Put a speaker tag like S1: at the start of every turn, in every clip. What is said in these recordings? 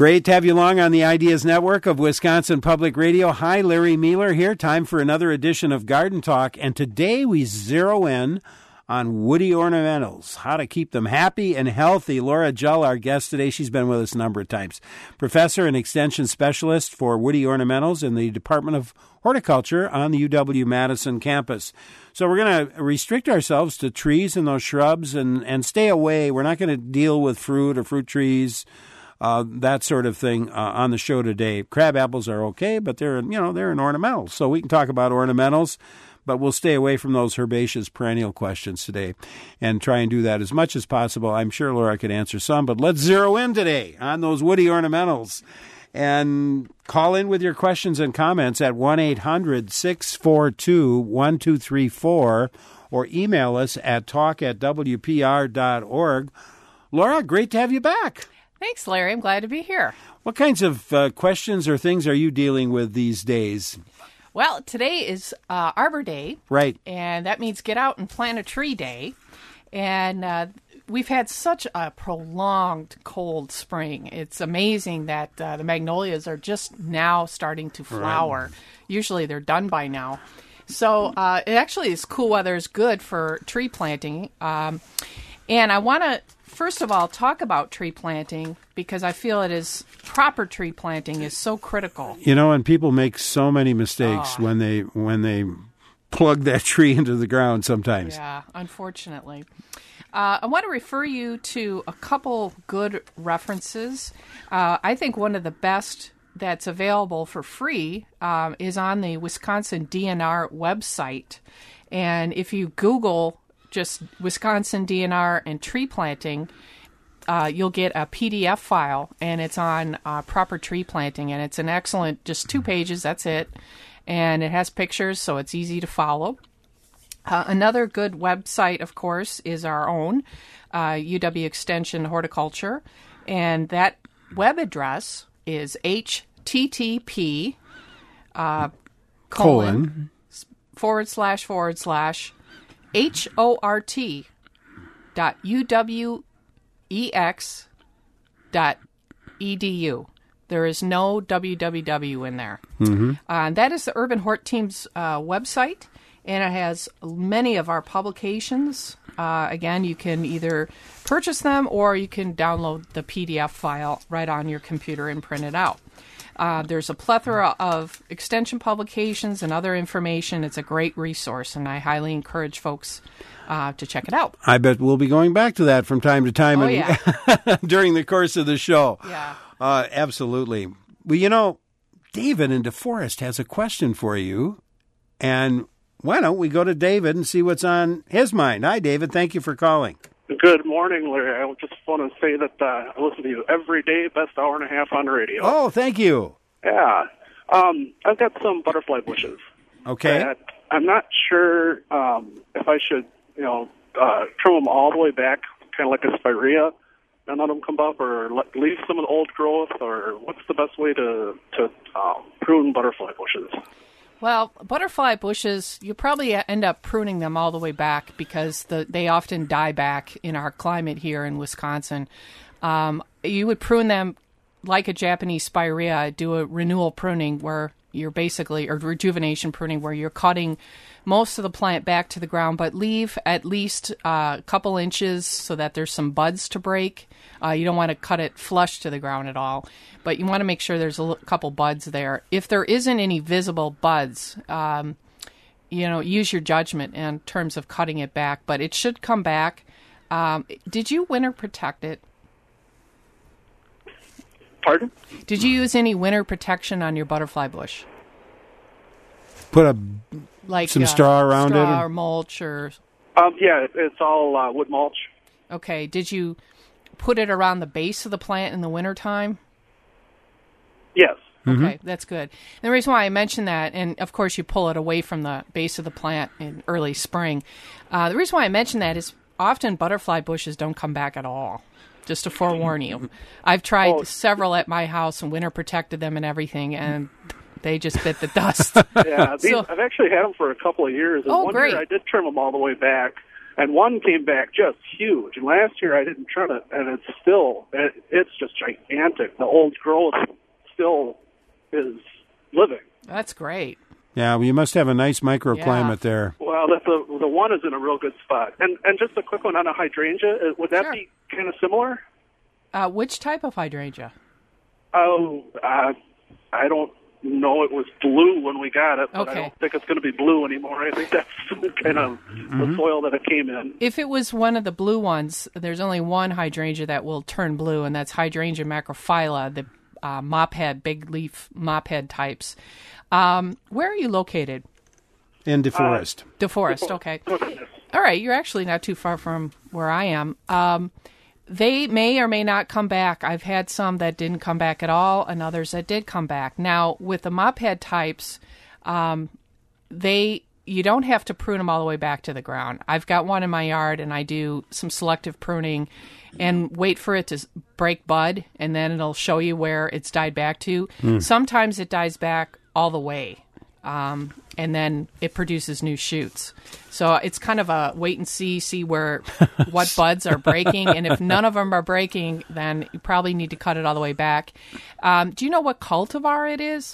S1: Great to have you along on the Ideas Network of Wisconsin Public Radio. Hi, Larry Mueller here. Time for another edition of Garden Talk. And today we zero in on woody ornamentals, how to keep them happy and healthy. Laura Jull, our guest today, she's been with us a number of times. Professor and Extension Specialist for woody ornamentals in the Department of Horticulture on the UW-Madison campus. So we're going to restrict ourselves to trees and those shrubs and stay away. We're not going to deal with fruit or fruit trees, that sort of thing on the show today. Crab apples are okay, but they're an ornamental. So we can talk about ornamentals, but we'll stay away from those herbaceous perennial questions today and try and do that as much as possible. I'm sure Laura could answer some, but let's zero in today on those woody ornamentals. And call in with your questions and comments at 1-800-642-1234 or email us at talk@wpr.org. Laura, great to have you back.
S2: Thanks, Larry. I'm glad to be here.
S1: What kinds of questions or things are you dealing with these days?
S2: Well, today is Arbor Day.
S1: Right.
S2: And that means Get Out and Plant a Tree Day. And we've had such a prolonged cold spring. It's amazing that the magnolias are just now starting to flower. Right. Usually they're done by now. So it actually is cool weather is good for tree planting. And I want to, first of all, talk about tree planting because I feel proper tree planting is so critical. And
S1: people make so many mistakes when they plug that tree into the ground sometimes.
S2: Yeah, unfortunately. I want to refer you to a couple good references. I think one of the best that's available for free is on the Wisconsin DNR website. And if you Google just Wisconsin DNR and tree planting, you'll get a PDF file, and it's on proper tree planting. And it's an excellent, just 2 pages, that's it. And it has pictures, so it's easy to follow. Another good website, of course, is our own, UW Extension Horticulture. And that web address is http colon / hort.uwex.edu. There is no www in there. Mm-hmm. That is the Urban Hort Team's website, and it has many of our publications. Again, you can either purchase them or you can download the PDF file right on your computer and print it out. There's a plethora of extension publications and other information. It's a great resource, and I highly encourage folks to check it out.
S1: I bet we'll be going back to that from time to time during the course of the show.
S2: Yeah.
S1: Absolutely. Well, David in DeForest has a question for you, and why don't we go to David and see what's on his mind? Hi, David. Thank you for calling.
S3: Good morning, Larry. I just want to say that I listen to you every day, best hour and a half on the radio.
S1: Oh, thank you.
S3: Yeah. I've got some butterfly bushes.
S1: Okay.
S3: I'm not sure if I should, trim them all the way back, kind of like a spirea, and let them come up, or leave some of the old growth, or what's the best way to prune butterfly bushes?
S2: Well, butterfly bushes, you probably end up pruning them all the way back because they often die back in our climate here in Wisconsin. You would prune them like a Japanese spirea, do a renewal pruning where you're basically, or rejuvenation pruning, where you're cutting most of the plant back to the ground, but leave at least a couple inches so that there's some buds to break. You don't want to cut it flush to the ground at all, but you want to make sure there's a couple buds there. If there isn't any visible buds, use your judgment in terms of cutting it back, but it should come back. Did you winter protect it?
S3: Pardon?
S2: Did you use any winter protection on your butterfly bush?
S1: Put some straw around it?
S2: Straw or mulch or...
S3: Yeah, it's all wood mulch.
S2: Okay. Did you put it around the base of the plant in the wintertime?
S3: Yes.
S2: Mm-hmm. Okay, that's good. And the reason why I mention that, and of course you pull it away from the base of the plant in early spring, the reason why I mention that is often butterfly bushes don't come back at all. Just to forewarn you. I've tried several at my house and winter protected them and everything, and they just bit the dust.
S3: Yeah, I've actually had them for a couple of years. And one
S2: great.
S3: year I did trim them all the way back, And one came back just huge. And last year I didn't trim it, and it's just gigantic. The old growth still is living.
S2: That's great.
S1: Yeah, well, you must have a nice microclimate there.
S3: Well, the one is in a real good spot. And just a quick one on a hydrangea. Would that be kind of similar?
S2: Which type of hydrangea?
S3: Oh, I don't know. It was blue when we got it, but
S2: Okay.
S3: I don't think it's going to be blue anymore. I think that's kind of the soil that it came in.
S2: If it was one of the blue ones, there's only one hydrangea that will turn blue, and that's Hydrangea macrophylla, the mophead, big leaf mophead types. Where are you located?
S1: In DeForest.
S2: DeForest, okay. All right, you're actually not too far from where I am. They may or may not come back. I've had some that didn't come back at all and others that did come back. Now, with the mophead types, you don't have to prune them all the way back to the ground. I've got one in my yard, and I do some selective pruning and wait for it to break bud, and then it'll show you where it's died back to. Sometimes it dies back all the way, and then it produces new shoots. So it's kind of a wait and see where what buds are breaking, and if none of them are breaking, then you probably need to cut it all the way back. Do you know what cultivar it is?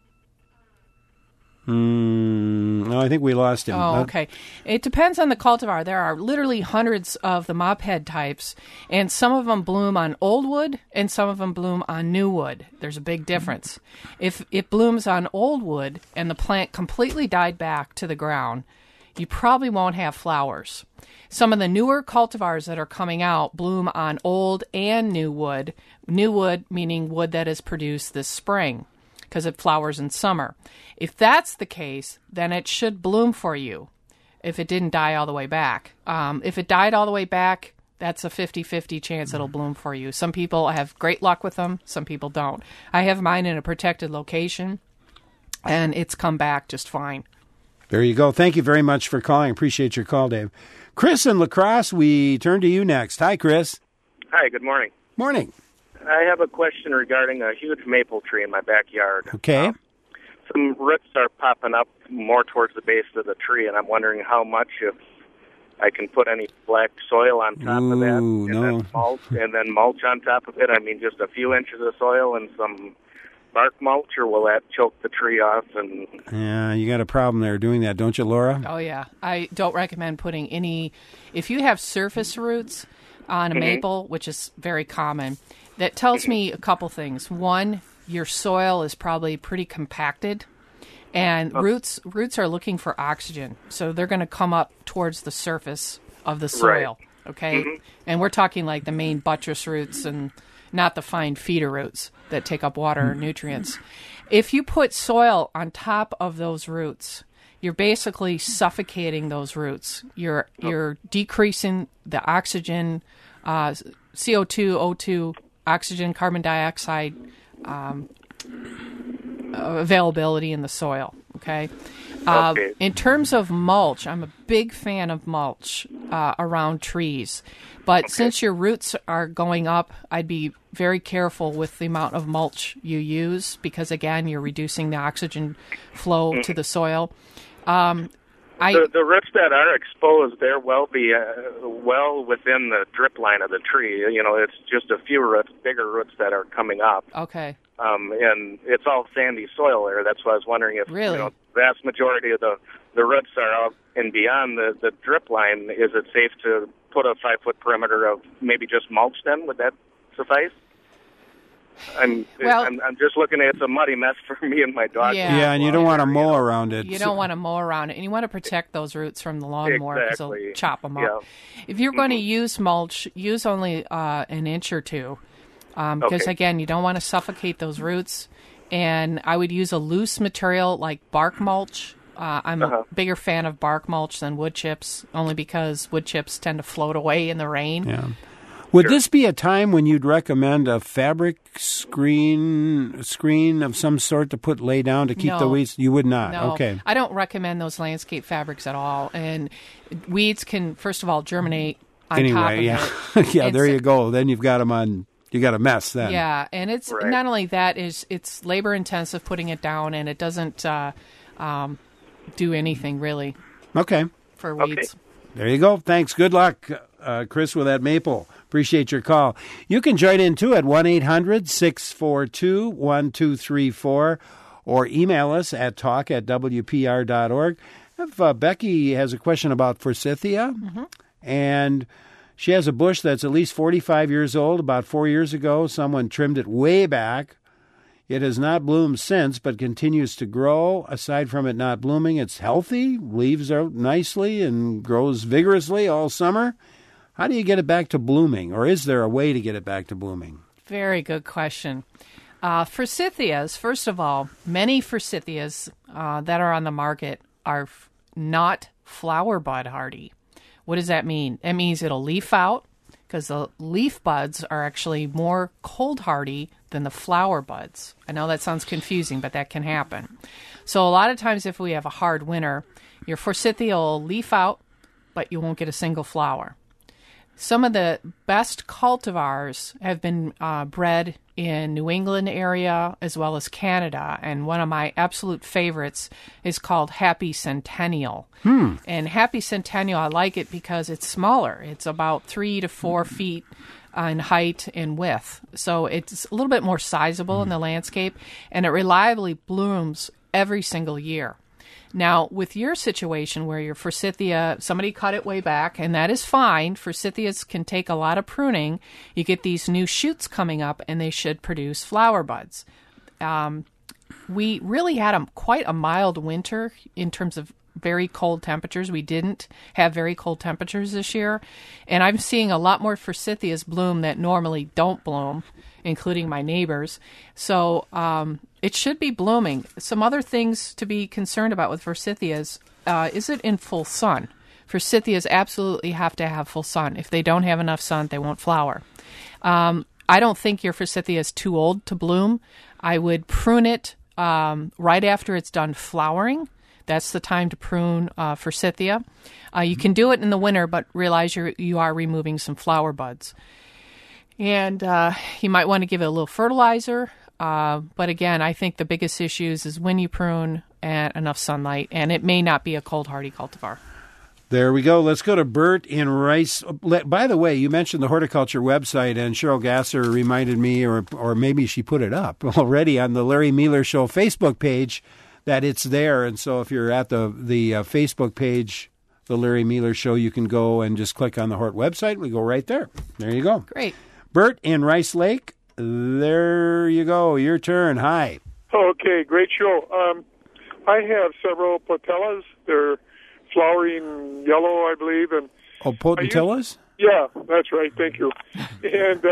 S1: No, I think we lost him.
S2: Oh, okay. It depends on the cultivar. There are literally hundreds of the mophead types, and some of them bloom on old wood, and some of them bloom on new wood. There's a big difference. If it blooms on old wood and the plant completely died back to the ground, you probably won't have flowers. Some of the newer cultivars that are coming out bloom on old and new wood. New wood meaning wood that is produced this spring, because it flowers in summer. If that's the case, then it should bloom for you if it didn't die all the way back. If it died all the way back, that's a 50-50 chance it'll bloom for you. Some people have great luck with them. Some people don't. I have mine in a protected location, and it's come back just fine.
S1: There you go. Thank you very much for calling. Appreciate your call, Dave. Chris in La Crosse, we turn to you next. Hi, Chris.
S4: Hi, good morning.
S1: Morning.
S4: I have a question regarding a huge maple tree in my backyard.
S1: Okay.
S4: Some roots are popping up more towards the base of the tree, and I'm wondering how much, if I can put any black soil on top of that, and then mulch on top of it. I mean, just a few inches of soil and some bark mulch, or will that choke the tree off? And
S1: yeah, you got a problem there doing that, don't you, Laura?
S2: Oh, yeah. I don't recommend putting any... If you have surface roots on a maple, which is very common, that tells me a couple things. One, your soil is probably pretty compacted, and roots are looking for oxygen, so they're going to come up towards the surface of the soil, okay? And we're talking like the main buttress roots and not the fine feeder roots that take up water or nutrients. If you put soil on top of those roots, you're basically suffocating those roots. You're decreasing the oxygen, CO2, O2, oxygen, carbon dioxide availability in the soil, okay? In terms of mulch, I'm a big fan of mulch around trees. But since your roots are going up, I'd be very careful with the amount of mulch you use because, again, you're reducing the oxygen flow to the soil.
S4: The roots that are exposed, they're well within the drip line of the tree. You know, it's just a few roots, bigger roots that are coming up.
S2: Okay.
S4: And it's all sandy soil there. That's why I was wondering if the vast majority of the roots are out and beyond the drip line. Is it safe to put a 5-foot perimeter of maybe just mulch then? Would that suffice? I'm just looking at it's a muddy mess for me and my dog.
S1: Yeah, and you don't want to mow around it.
S2: You don't want to mow around it, and you want to protect those roots from the lawnmower because they'll chop them up.
S4: Yeah.
S2: If you're going to use mulch, use only an inch or two because, again, you don't want to suffocate those roots. And I would use a loose material like bark mulch. I'm a bigger fan of bark mulch than wood chips, only because wood chips tend to float away in the rain.
S1: Yeah. Would this be a time when you'd recommend a fabric screen of some sort to lay down to keep the weeds? You would not.
S2: No.
S1: Okay.
S2: I don't recommend those landscape fabrics at all. And weeds can, first of all, germinate on top of it.
S1: Yeah, there you go. Then you've got them on. You got a mess then.
S2: Yeah, and it's not only that, it's labor intensive putting it down, and it doesn't do anything really.
S1: Okay.
S2: For weeds.
S1: There you go. Thanks. Good luck, Chris, with that maple. Appreciate your call. You can join in, too, at 1-800-642-1234 or email us at talk@wpr.org. Becky has a question about forsythia, and she has a bush that's at least 45 years old. About 4 years ago, someone trimmed it way back. It has not bloomed since, but continues to grow. Aside from it not blooming, it's healthy, leaves out nicely, and grows vigorously all summer. How do you get it back to blooming, or is there a way to get it back to blooming?
S2: Very good question. Forsythias, first of all, many forsythias that are on the market are not flower bud hardy. What does that mean? It means it'll leaf out, because the leaf buds are actually more cold hardy than the flower buds. I know that sounds confusing, but that can happen. So a lot of times if we have a hard winter, your forsythia will leaf out, but you won't get a single flower. Some of the best cultivars have been bred in New England area as well as Canada, and one of my absolute favorites is called Happy Centennial. And Happy Centennial, I like it because it's smaller. It's about 3 to 4 feet in height and width, so it's a little bit more sizable in the landscape, and it reliably blooms every single year. Now, with your situation where your forsythia, somebody cut it way back, and that is fine. Forsythias can take a lot of pruning. You get these new shoots coming up, and they should produce flower buds. We really had quite a mild winter in terms of very cold temperatures. We didn't have very cold temperatures this year, and I'm seeing a lot more forsythias bloom that normally don't bloom, including my neighbors. So it should be blooming. Some other things to be concerned about with forsythias, is it in full sun? Forsythias absolutely have to have full sun. If they don't have enough sun, they won't flower. I don't think your forsythia is too old to bloom. I would prune it right after it's done flowering. That's the time to prune forsythia. You can do it in the winter, but realize you are removing some flower buds. And you might want to give it a little fertilizer. But again, I think the biggest issues is when you prune and enough sunlight, and it may not be a cold hardy cultivar.
S1: There we go. Let's go to Bert in Rice. By the way, you mentioned the horticulture website, and Cheryl Gasser reminded me, or maybe she put it up already on the Larry Miller Show Facebook page, that it's there. And so if you're at the Facebook page, the Larry Miller Show, you can go and just click on the Hort website. We go right there. There you go.
S2: Great.
S1: Bert in Rice Lake, there you go. Your turn. Hi.
S5: Okay, great show. I have several Potellas. They're flowering yellow, I believe. And
S1: Potentillas?
S5: Yeah, that's right. Thank you. And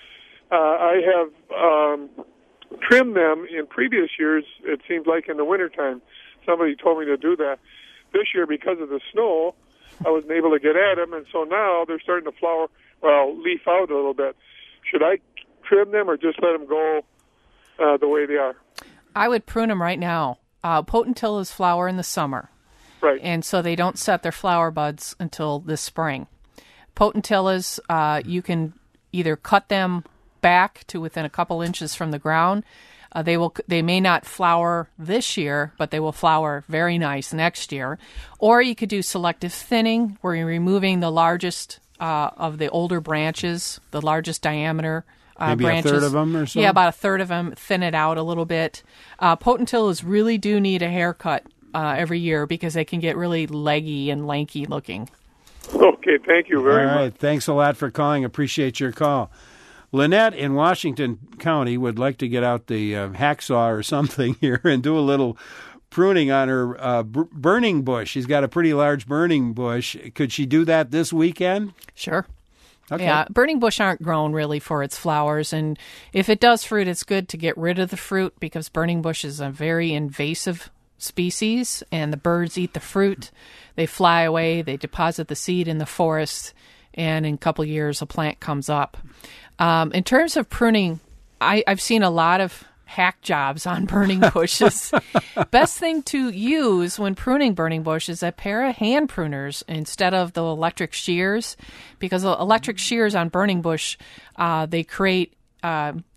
S5: I have trimmed them in previous years. It seemed like in the wintertime. Somebody told me to do that. This year, because of the snow, I wasn't able to get at them, and so now they're starting to flower, leaf out a little bit. Should I trim them or just let them go the way they are?
S2: I would prune them right now. Potentillas flower in the summer.
S5: Right.
S2: And so they don't set their flower buds until this spring. Potentillas, you can either cut them back to within a couple inches from the ground. They may not flower this year, but they will flower very nice next year. Or you could do selective thinning, where you're removing the largest of the older branches, the largest diameter
S1: maybe
S2: branches.
S1: Maybe a third of them or so?
S2: Yeah, about a third of them. Thin it out a little bit. Potentillas really do need a haircut every year because they can get really leggy and lanky looking.
S5: Okay, thank you very much.
S1: All right, thanks a lot for calling. Appreciate your call. Lynette in Washington County would like to get out the hacksaw or something here and do a little pruning on her burning bush. She's got a pretty large burning bush. Could she do that this weekend?
S2: Sure.
S1: Okay.
S2: Yeah, burning bush aren't grown really for its flowers, and if it does fruit, it's good to get rid of the fruit because burning bush is a very invasive species, and the birds eat the fruit. They fly away, they deposit the seed in the forest, and in a couple of years, a plant comes up. In terms of pruning, I've seen a lot of hack jobs on burning bushes. Best thing to use when pruning burning bush is a pair of hand pruners instead of the electric shears, because electric shears on burning bush, they create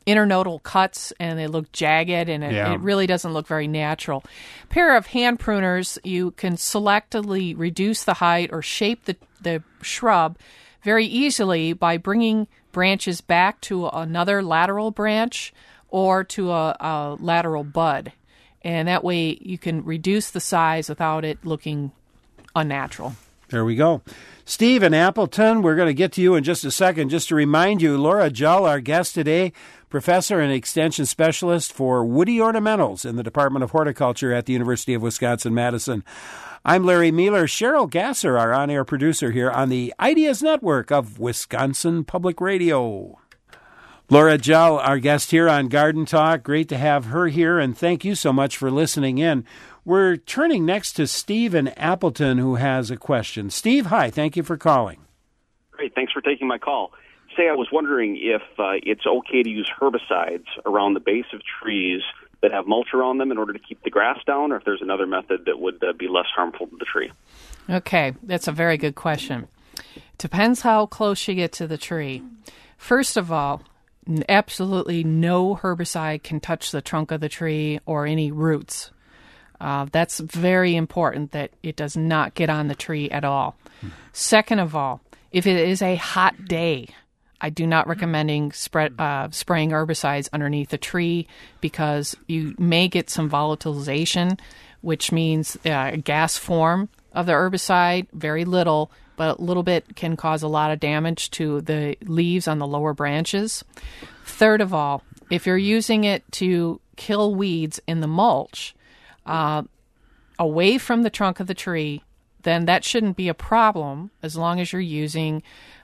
S2: internodal cuts and they look jagged, and it really doesn't look very natural. A pair of hand pruners, you can selectively reduce the height or shape the shrub very easily by bringing branches back to another lateral branch or to a lateral bud. And that way you can reduce the size without it looking unnatural.
S1: There we go. Steve in Appleton, we're going to get to you in just a second. Just to remind you, Laura Jull, our guest today, professor and extension specialist for woody ornamentals in the Department of Horticulture at the University of Wisconsin-Madison. I'm Larry Mueller. Cheryl Gasser, our on-air producer here on the Ideas Network of Wisconsin Public Radio. Laura Jull, our guest here on Garden Talk. Great to have her here, and thank you so much for listening in. We're turning next to Steve in Appleton, who has a question. Steve, hi. Thank you for calling.
S6: Great. Thanks for taking my call. I was wondering if it's okay to use herbicides around the base of trees that have mulch around them in order to keep the grass down, or if there's another method that would be less harmful to the tree.
S2: Okay, that's a very good question. Depends how close you get to the tree. First of all, absolutely no herbicide can touch the trunk of the tree or any roots. That's very important that it does not get on the tree at all. Second of all, if it is a hot day, I do not recommend spraying herbicides underneath the tree because you may get some volatilization, which means a gas form of the herbicide, very little, but a little bit can cause a lot of damage to the leaves on the lower branches. Third of all, if you're using it to kill weeds in the mulch away from the trunk of the tree, then that shouldn't be a problem as long as you're using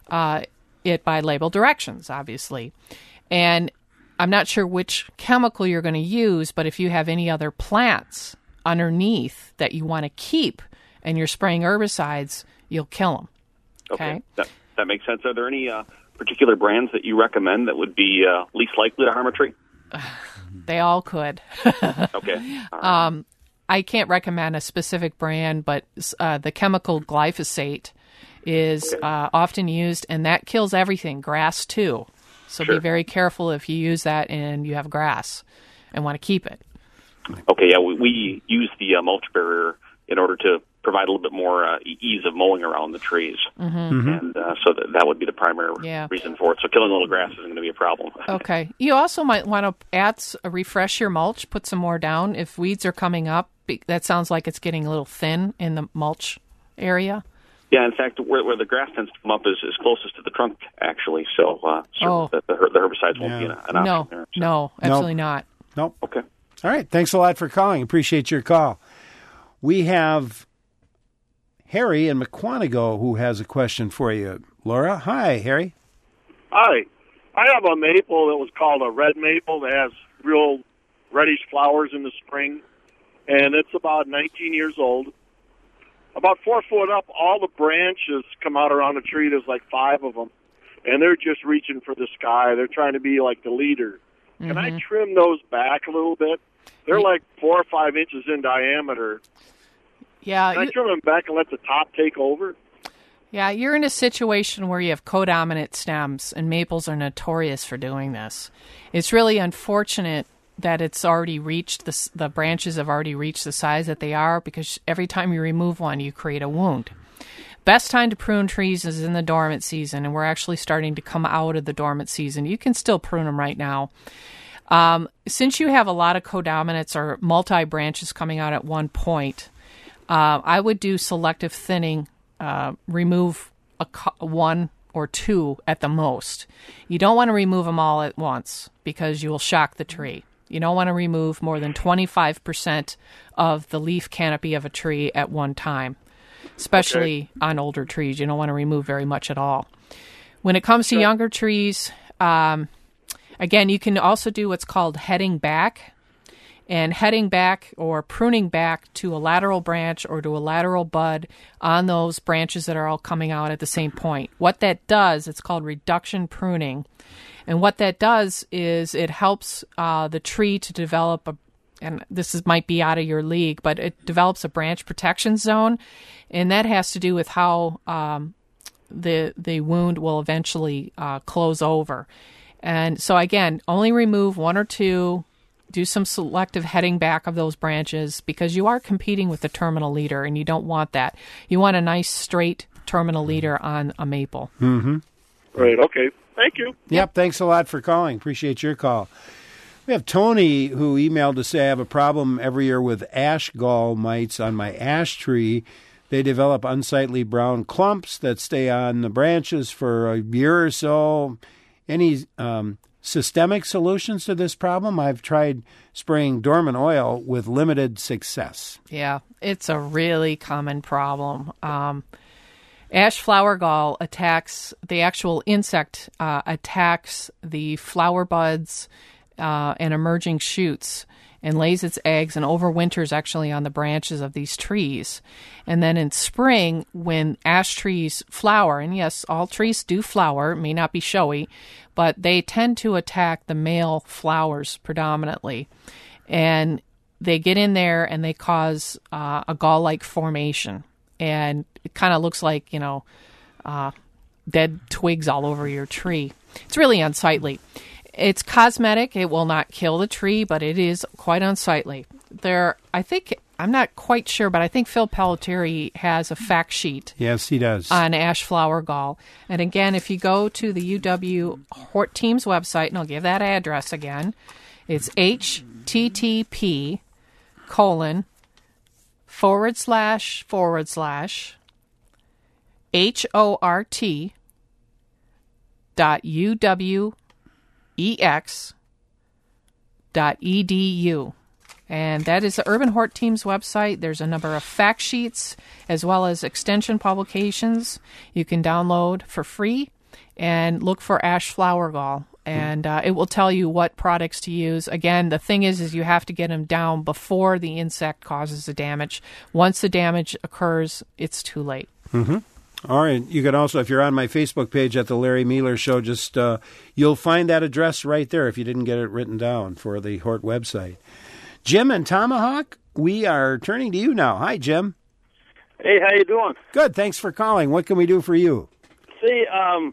S2: it by label directions, obviously. And I'm not sure which chemical you're going to use, but if you have any other plants underneath that you want to keep and you're spraying herbicides, you'll kill them.
S6: Okay. That makes sense. Are there any particular brands that you recommend that would be least likely to harm a tree?
S2: They all could.
S6: Okay. All right.
S2: I can't recommend a specific brand, but the chemical glyphosate is often used, and that kills everything, grass too. So Be very careful if you use that and you have grass and want to keep it.
S6: Okay, yeah, we use the mulch barrier in order to provide a little bit more ease of mowing around the trees. And so that would be the primary reason for it. So killing a little grass isn't going to be a problem.
S2: Okay. You also might want to refresh your mulch, put some more down. If weeds are coming up, that sounds like it's getting a little thin in the mulch area.
S6: Yeah, in fact, where the grass tends to come up is closest to the trunk, actually. So the herbicides won't be an option there. So.
S2: No, absolutely not.
S1: Nope.
S6: Okay.
S1: All right. Thanks a lot for calling. Appreciate your call. We have Harry in McQuantigo who has a question for you. Laura, hi, Harry.
S3: Hi. I have a maple that was called a red maple that has real reddish flowers in the spring, and it's about 19 years old. About 4 foot up, all the branches come out around the tree. There's like 5 of them, and they're just reaching for the sky. They're trying to be like the leader. Can I trim those back a little bit? They're like 4 or 5 inches in diameter.
S2: Yeah.
S3: Can I trim them back and let the top take over?
S2: Yeah, you're in a situation where you have codominant stems, and maples are notorious for doing this. It's really unfortunate that it's already reached, the branches have already reached the size that they are, because every time you remove one, you create a wound. Best time to prune trees is in the dormant season, and we're actually starting to come out of the dormant season. You can still prune them right now. Since you have a lot of codominants or multi-branches coming out at one point, I would do selective thinning, remove one or 2 at the most. You don't want to remove them all at once because you will shock the tree. You don't want to remove more than 25% of the leaf canopy of a tree at one time, especially on older trees. You don't want to remove very much at all. When it comes to younger trees, again, you can also do what's called heading back. And heading back or pruning back to a lateral branch or to a lateral bud on those branches that are all coming out at the same point. What that does, it's called reduction pruning. And what that does is it helps the tree to develop and this might be out of your league, but it develops a branch protection zone. And that has to do with how the wound will eventually close over. And so, again, only remove one or two. Do some selective heading back of those branches because you are competing with the terminal leader, and you don't want that. You want a nice straight terminal leader on a maple.
S1: Mm-hmm.
S3: Right, okay. Thank you.
S1: Yep, thanks a lot for calling. Appreciate your call. We have Tony who emailed to say, I have a problem every year with ash gall mites on my ash tree. They develop unsightly brown clumps that stay on the branches for a year or so. Any systemic solutions to this problem? I've tried spraying dormant oil with limited success.
S2: Yeah, it's a really common problem. Ash flower gall attacks the actual insect, attacks the flower buds and emerging shoots, and lays its eggs and overwinters actually on the branches of these trees. And then in spring, when ash trees flower, and yes, all trees do flower, it may not be showy, but they tend to attack the male flowers predominantly. And they get in there and they cause a gall-like formation. And it kind of looks like, dead twigs all over your tree. It's really unsightly. It's cosmetic. It will not kill the tree, but it is quite unsightly. I'm not quite sure, but I think Phil Pelletieri has a fact sheet.
S1: Yes, he does.
S2: On ash flower gall. And again, if you go to the UW Hort Team's website, and I'll give that address again, it's hort.uwex.edu. And that is the Urban Hort Team's website. There's a number of fact sheets as well as extension publications you can download for free and look for ash flower gall. And it will tell you what products to use. Again, the thing is you have to get them down before the insect causes the damage. Once the damage occurs, it's too late.
S1: Mm-hmm. All right. You can also, if you're on my Facebook page at the Larry Mealer Show, just you'll find that address right there if you didn't get it written down for the Hort website. Jim and Tomahawk, we are turning to you now. Hi, Jim.
S7: Hey, how you doing?
S1: Good. Thanks for calling. What can we do for you?
S7: See,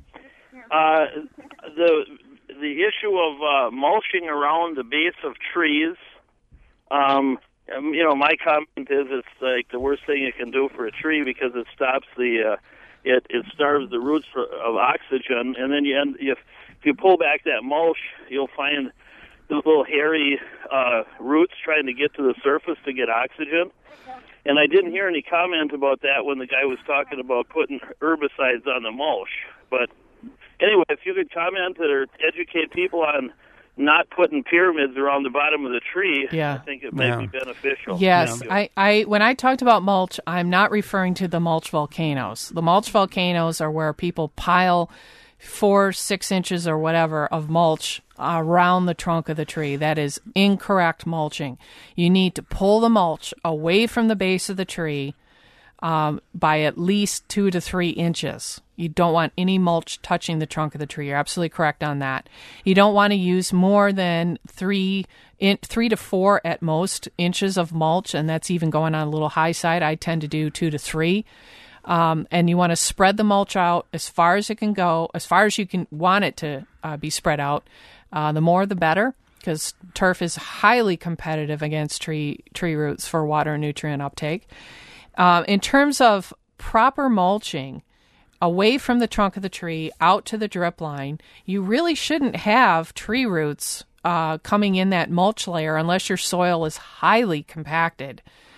S7: the issue of mulching around the base of trees. My comment is it's like the worst thing you can do for a tree because it stops it starves the roots of oxygen, and then if you pull back that mulch, you'll find those little hairy roots trying to get to the surface to get oxygen. And I didn't hear any comment about that when the guy was talking about putting herbicides on the mulch. But anyway, if you could comment or educate people on not putting pyramids around the bottom of the tree, I think it might be beneficial.
S2: Yes, I when I talked about mulch, I'm not referring to the mulch volcanoes. The mulch volcanoes are where people pile 4-6 inches or whatever of mulch around the trunk of the tree. That is incorrect mulching. You need to pull the mulch away from the base of the tree by at least 2 to 3 inches. You don't want any mulch touching the trunk of the tree. You're absolutely correct on that. You don't want to use more than 3 to 4 at most inches of mulch, and that's even going on a little high side. I tend to do 2 to 3. And you want to spread the mulch out as far as it can go, as far as you can want it to be spread out. The more the better, because turf is highly competitive against tree roots for water and nutrient uptake. In terms of proper mulching, away from the trunk of the tree, out to the drip line, you really shouldn't have tree roots coming in that mulch layer unless your soil is highly compacted.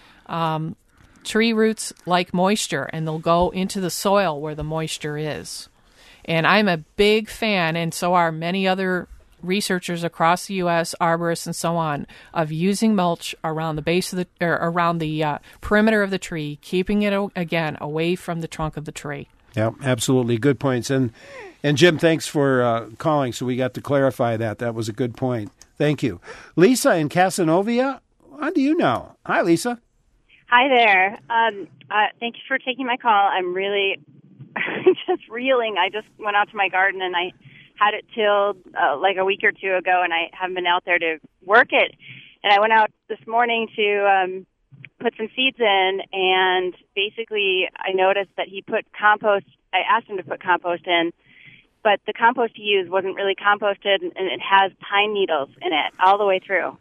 S2: Tree roots like moisture, and they'll go into the soil where the moisture is. And I'm a big fan, and so are many other researchers across the U.S., arborists and so on, of using mulch around the base of around the perimeter of the tree, keeping it again away from the trunk of the tree.
S1: Yeah, absolutely. Good points. And Jim, thanks for calling. So we got to clarify that. That was a good point. Thank you. Lisa in Casanova, on to you now. Hi, Lisa.
S8: Hi there. Thank you for taking my call. I'm really just reeling. I just went out to my garden and I had it tilled like a week or two ago, and I haven't been out there to work it. And I went out this morning to put some seeds in, and basically I noticed that he put compost. I asked him to put compost in, but the compost you used wasn't really composted, and it has pine needles in it all the way through.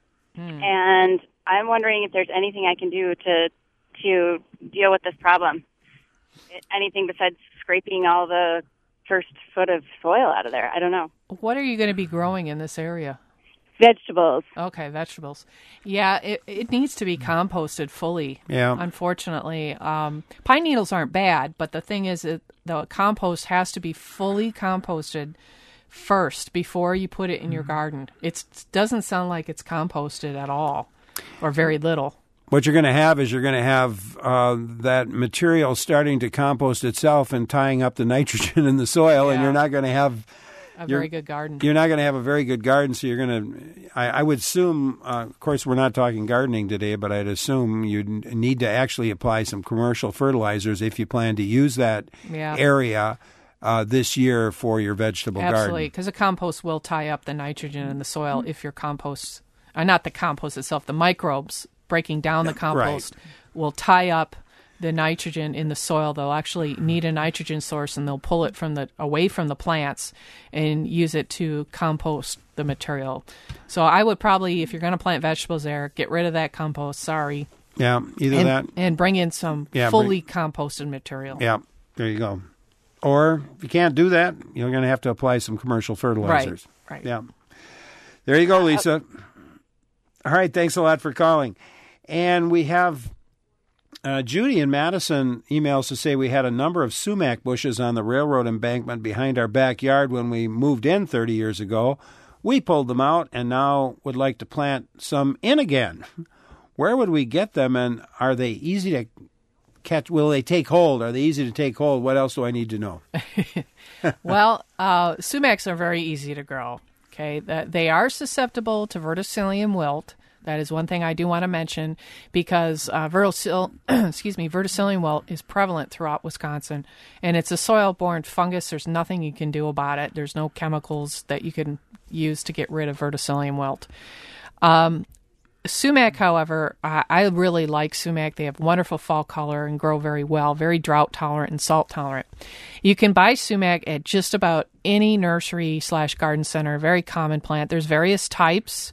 S8: And I'm wondering if there's anything I can do to deal with this problem. Anything besides scraping all the first foot of soil out of there. I don't know.
S2: What are you going to be growing in this area?
S8: Vegetables.
S2: Okay, vegetables. Yeah, it needs to be composted fully.
S1: Yeah.
S2: Unfortunately, pine needles aren't bad, but the thing is, the compost has to be fully composted first before you put it in your garden. It doesn't sound like it's composted at all, or very little.
S1: What you're going to have is that material starting to compost itself and tying up the nitrogen in the soil, and you're not going to have
S2: a very good garden.
S1: You're not going to have a very good garden, so you're going to, I would assume, of course we're not talking gardening today, but I'd assume you'd need to actually apply some commercial fertilizers if you plan to use that area this year for your vegetable garden.
S2: Absolutely, because the compost will tie up the nitrogen in the soil if your compost, not the compost itself, the microbes breaking down the compost will tie up the nitrogen in the soil. They'll actually need a nitrogen source, and they'll pull it away from the plants and use it to compost the material. So I would probably, if you're going to plant vegetables there, get rid of that compost. Sorry.
S1: Yeah, that.
S2: And bring in some fully composted material.
S1: Yeah, there you go. Or if you can't do that, you're going to have to apply some commercial fertilizers.
S2: Right.
S1: Yeah. There you go, Lisa. All right, thanks a lot for calling. And we have Judy in Madison emails to say we had a number of sumac bushes on the railroad embankment behind our backyard when we moved in 30 years ago. We pulled them out and now would like to plant some in again. Where would we get them, and are they easy to catch? Will they take hold? Are they easy to take hold? What else do I need to know?
S2: Well, sumacs are very easy to grow. Okay, they are susceptible to verticillium wilt. That is one thing I do want to mention, because verticillium wilt is prevalent throughout Wisconsin, and it's a soil-borne fungus. There's nothing you can do about it. There's no chemicals that you can use to get rid of verticillium wilt. Sumac, however, I really like sumac. They have wonderful fall color and grow very well, very drought-tolerant and salt-tolerant. You can buy sumac at just about any nursery/garden center, very common plant. There's various types.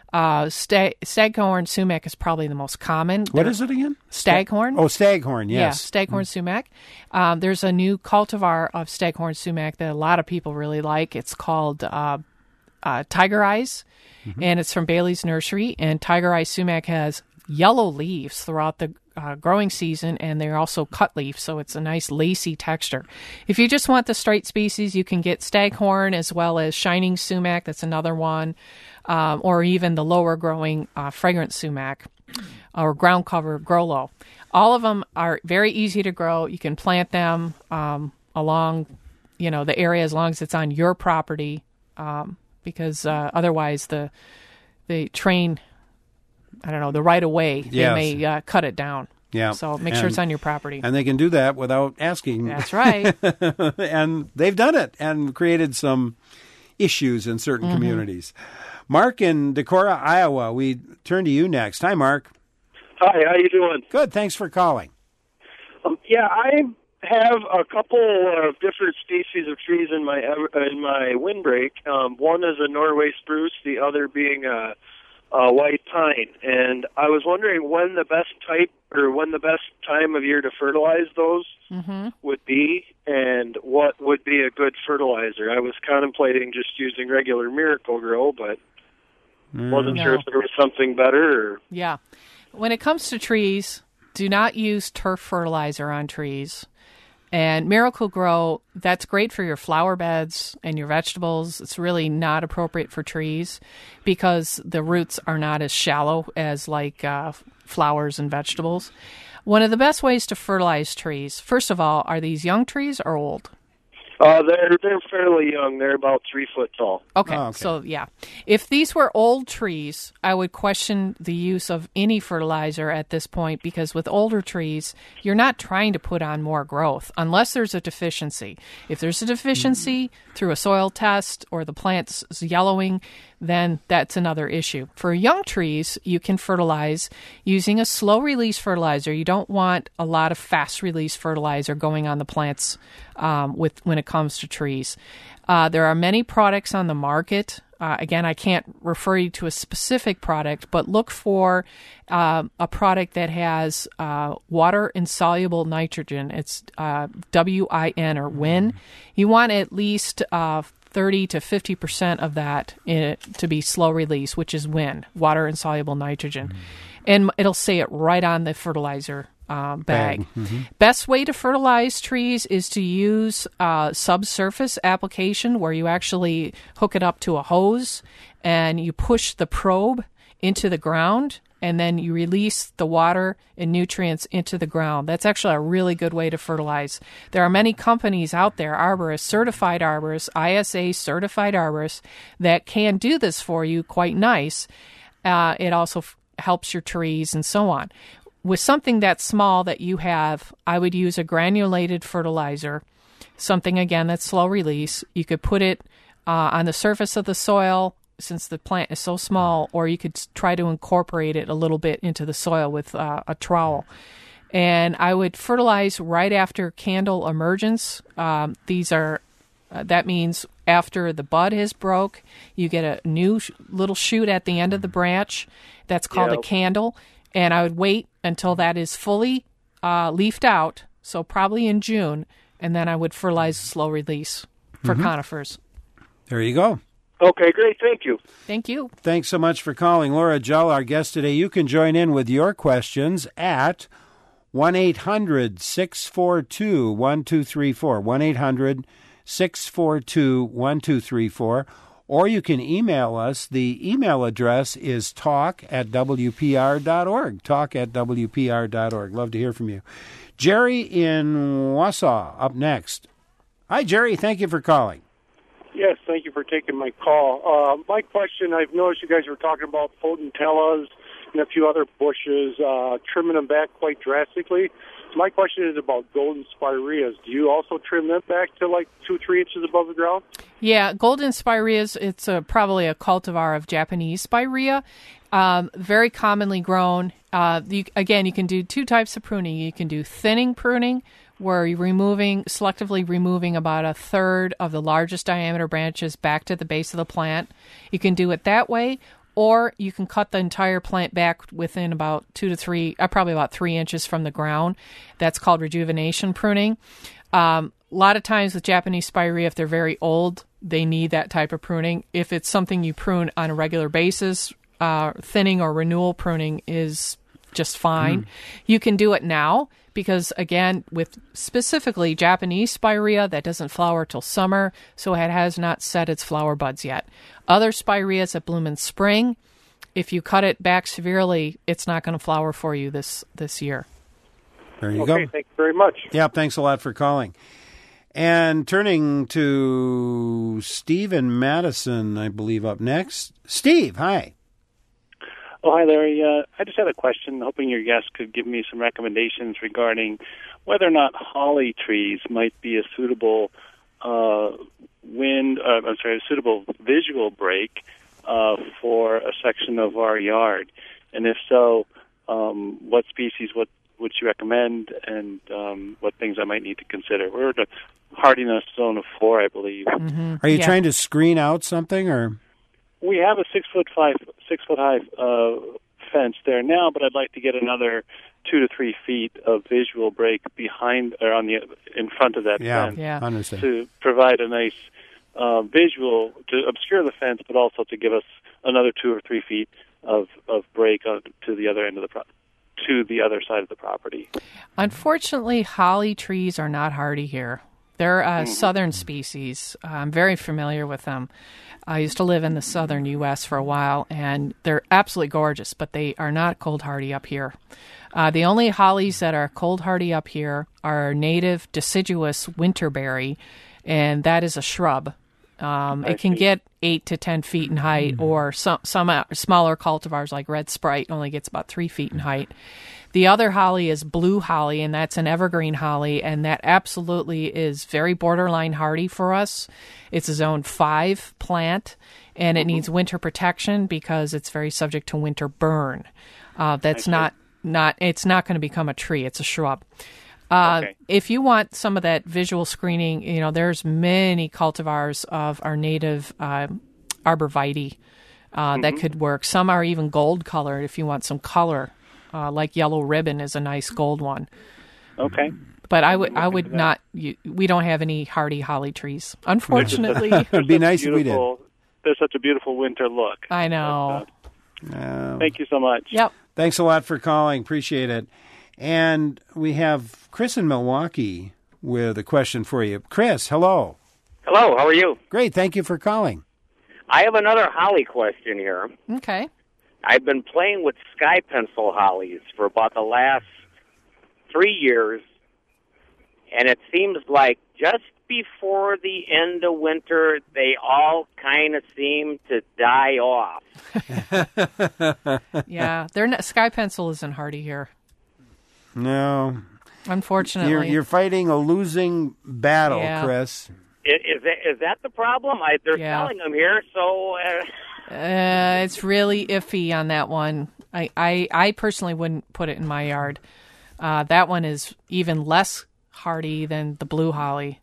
S2: Staghorn sumac is probably the most common.
S1: What is it again?
S2: Staghorn.
S1: Oh, staghorn, yes.
S2: Yeah, staghorn sumac. There's a new cultivar of staghorn sumac that a lot of people really like. It's called Tiger Eyes, and it's from Bailey's Nursery. And Tiger Eyes sumac has yellow leaves throughout the growing season, and they're also cut leaf, so it's a nice lacy texture. If you just want the straight species, you can get staghorn as well as shining sumac. That's another one. Or even the lower growing fragrant sumac or ground cover growlow. All of them are very easy to grow. You can plant them along, the area as long as it's on your property, because otherwise the train, the right of way, they may cut it down.
S1: Yeah.
S2: So make sure it's on your property.
S1: And they can do that without asking.
S2: That's right.
S1: And they've done it and created some issues in certain communities. Mark in Decorah, Iowa, we turn to you next. Hi, Mark.
S9: Hi, how you doing?
S1: Good, thanks for calling.
S9: I have a couple of different species of trees in my windbreak. One is a Norway spruce, the other being a white pine. And I was wondering when the best time of year to fertilize those would be, and what would be a good fertilizer. I was contemplating just using regular Miracle-Gro, but wasn't sure if there was something better. Or...
S2: Yeah. When it comes to trees, do not use turf fertilizer on trees. And Miracle-Gro, that's great for your flower beds and your vegetables. It's really not appropriate for trees because the roots are not as shallow as like flowers and vegetables. One of the best ways to fertilize trees, first of all, are these young trees or old?
S9: They're fairly young. They're about 3 foot tall.
S2: Okay. So yeah. If these were old trees, I would question the use of any fertilizer at this point, because with older trees, you're not trying to put on more growth unless there's a deficiency. If there's a deficiency through a soil test or the plant's yellowing, then that's another issue. For young trees, you can fertilize using a slow-release fertilizer. You don't want a lot of fast-release fertilizer going on the plants when it comes to trees. There are many products on the market. Again, I can't refer you to a specific product, but look for a product that has water-insoluble nitrogen. It's WIN or WIN. You want at least 30 to 50% of that to be slow release, which is WIN, water-insoluble nitrogen. And it'll say it right on the fertilizer bag. Best way to fertilize trees is to use subsurface application, where you actually hook it up to a hose and you push the probe into the ground, and then you release the water and nutrients into the ground. That's actually a really good way to fertilize. There are many companies out there, arborists, certified arborists, ISA certified arborists, that can do this for you quite nice. It also helps your trees and so on. With something that small that you have, I would use a granulated fertilizer, something, again, that's slow release. You could put it on the surface of the soil, since the plant is so small, or you could try to incorporate it a little bit into the soil with a trowel. And I would fertilize right after candle emergence. That means after the bud has broke, you get a new little shoot at the end of the branch. That's called a candle. And I would wait until that is fully leafed out, so probably in June, and then I would fertilize slow release for conifers.
S1: There you go.
S9: Okay, great. Thank you.
S2: Thank you.
S1: Thanks so much for calling. Laura Jull, our guest today. You can join in with your questions at 1-800-642-1234, 1-800-642-1234, or you can email us. The email address is talk@wpr.org, talk@wpr.org. Love to hear from you. Jerry in Wausau up next. Hi, Jerry. Thank you for calling.
S10: Yes, thank you for taking my call. My question, I've noticed you guys were talking about potentellas and a few other bushes, trimming them back quite drastically. My question is about golden spireas. Do you also trim them back to like 2-3 inches above the ground?
S2: Yeah, golden spireas, it's probably a cultivar of Japanese spirea, very commonly grown. You can do two types of pruning. You can do thinning pruning, where you're selectively removing about a third of the largest diameter branches back to the base of the plant. You can do it that way, or you can cut the entire plant back within about 2 to 3, probably about 3 inches from the ground. That's called rejuvenation pruning. A lot of times with Japanese spirea, if they're very old, they need that type of pruning. If it's something you prune on a regular basis, thinning or renewal pruning is just fine. You can do it now because, again, with specifically Japanese spirea, that doesn't flower till summer, so it has not set its flower buds yet. Other spireas that bloom in spring, if you cut it back severely, it's not going to flower for you this year.
S1: There you go.
S10: Okay, thank you very much.
S1: Yeah, thanks a lot for calling. And turning to Steve in Madison, I believe, up next. Steve, hi.
S11: Oh, hi, Larry. I just had a question, hoping your guest could give me some recommendations regarding whether or not holly trees might be a suitable suitable visual break for a section of our yard. And if so, what species would you recommend, and what things I might need to consider? We're at a hardiness zone of 4, I believe.
S1: Are you trying to screen out something, or?
S11: We have a 6 foot high fence there now, but I'd like to get another 2 to 3 feet of visual break behind or in front of that fence
S1: understand.
S11: To provide a nice visual to obscure the fence, but also to give us another 2 or 3 feet of break to the other end of to the other side of the property.
S2: Unfortunately, holly trees are not hardy here. They're a southern species. I'm very familiar with them. I used to live in the southern U.S. for a while, and they're absolutely gorgeous, but they are not cold hardy up here. The only hollies that are cold hardy up here are native deciduous winterberry, and that is a shrub. It can get 8 to 10 feet in height, or some smaller cultivars like red sprite only gets about 3 feet in height. The other holly is blue holly, and that's an evergreen holly, and that absolutely is very borderline hardy for us. It's a zone 5 plant, and it needs winter protection because it's very subject to winter burn. That's not it's not going to become a tree. It's a shrub. If you want some of that visual screening, there's many cultivars of our native arborvitae that could work. Some are even gold colored if you want some color, like yellow ribbon is a nice gold one.
S11: Okay.
S2: But I would not. We don't have any hardy holly trees, unfortunately.
S1: It'd be nice if we did.
S11: There's such a beautiful winter look.
S2: I know.
S11: Thank you so much.
S2: Yep.
S1: Thanks a lot for calling. Appreciate it. And we have Chris in Milwaukee with a question for you. Chris, hello.
S12: Hello, how are you?
S1: Great, thank you for calling.
S12: I have another holly question here.
S2: Okay.
S12: I've been playing with sky pencil hollies for about the last 3 years, and it seems like just before the end of winter, they all kind of seem to die off.
S2: Yeah, sky pencil isn't hardy here.
S1: No.
S2: Unfortunately.
S1: You're fighting a losing battle, Chris.
S12: Is that the problem? They're selling them here, so...
S2: It's really iffy on that one. I personally wouldn't put it in my yard. That one is even less hardy than the blue holly.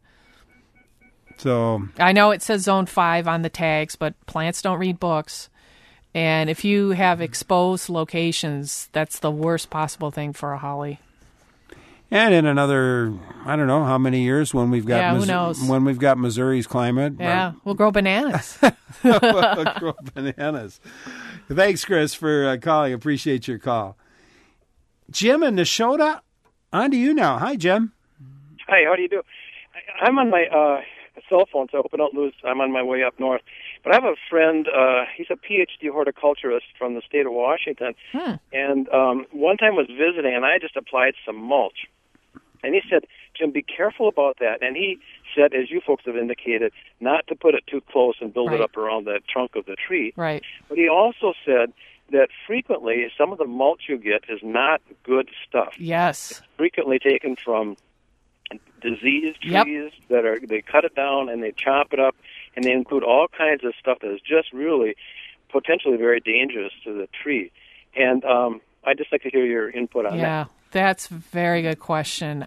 S1: So
S2: I know it says Zone 5 on the tags, but plants don't read books. And if you have exposed locations, that's the worst possible thing for a holly.
S1: And in another, I don't know how many years when we've got
S2: who knows?
S1: When we've got Missouri's climate.
S2: Yeah, we'll grow bananas.
S1: We'll grow bananas. Thanks, Chris, for calling. Appreciate your call. Jim in Neshota, on to you now. Hi, Jim.
S13: Hi, how do you do? I'm on my cell phone, so I hope I don't lose. I'm on my way up north. But I have a friend, he's a PhD horticulturist from the state of Washington, and one time was visiting, and I just applied some mulch. And he said, Jim, be careful about that. And he said, as you folks have indicated, not to put it too close and build it up around the trunk of the tree.
S2: Right.
S13: But he also said that frequently some of the mulch you get is not good stuff.
S2: Yes.
S13: It's frequently taken from diseased trees they cut it down and they chop it up, and they include all kinds of stuff that is just really potentially very dangerous to the tree. And I'd just like to hear your input on that.
S2: Yeah, that's a very good question.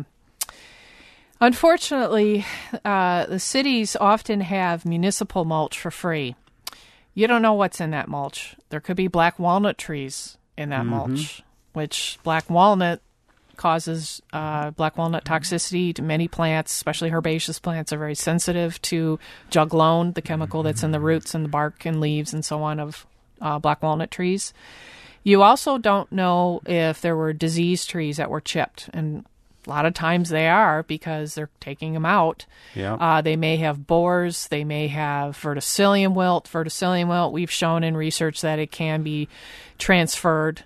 S2: Unfortunately, the cities often have municipal mulch for free. You don't know what's in that mulch. There could be black walnut trees in that mulch, which black walnut causes black walnut toxicity to many plants, especially herbaceous plants are very sensitive to juglone, the chemical that's in the roots and the bark and leaves and so on of black walnut trees. You also don't know if there were diseased trees that were chipped, and a lot of times they are because they're taking them out.
S1: Yeah.
S2: They may have borers. They may have verticillium wilt. Verticillium wilt, we've shown in research that it can be transferred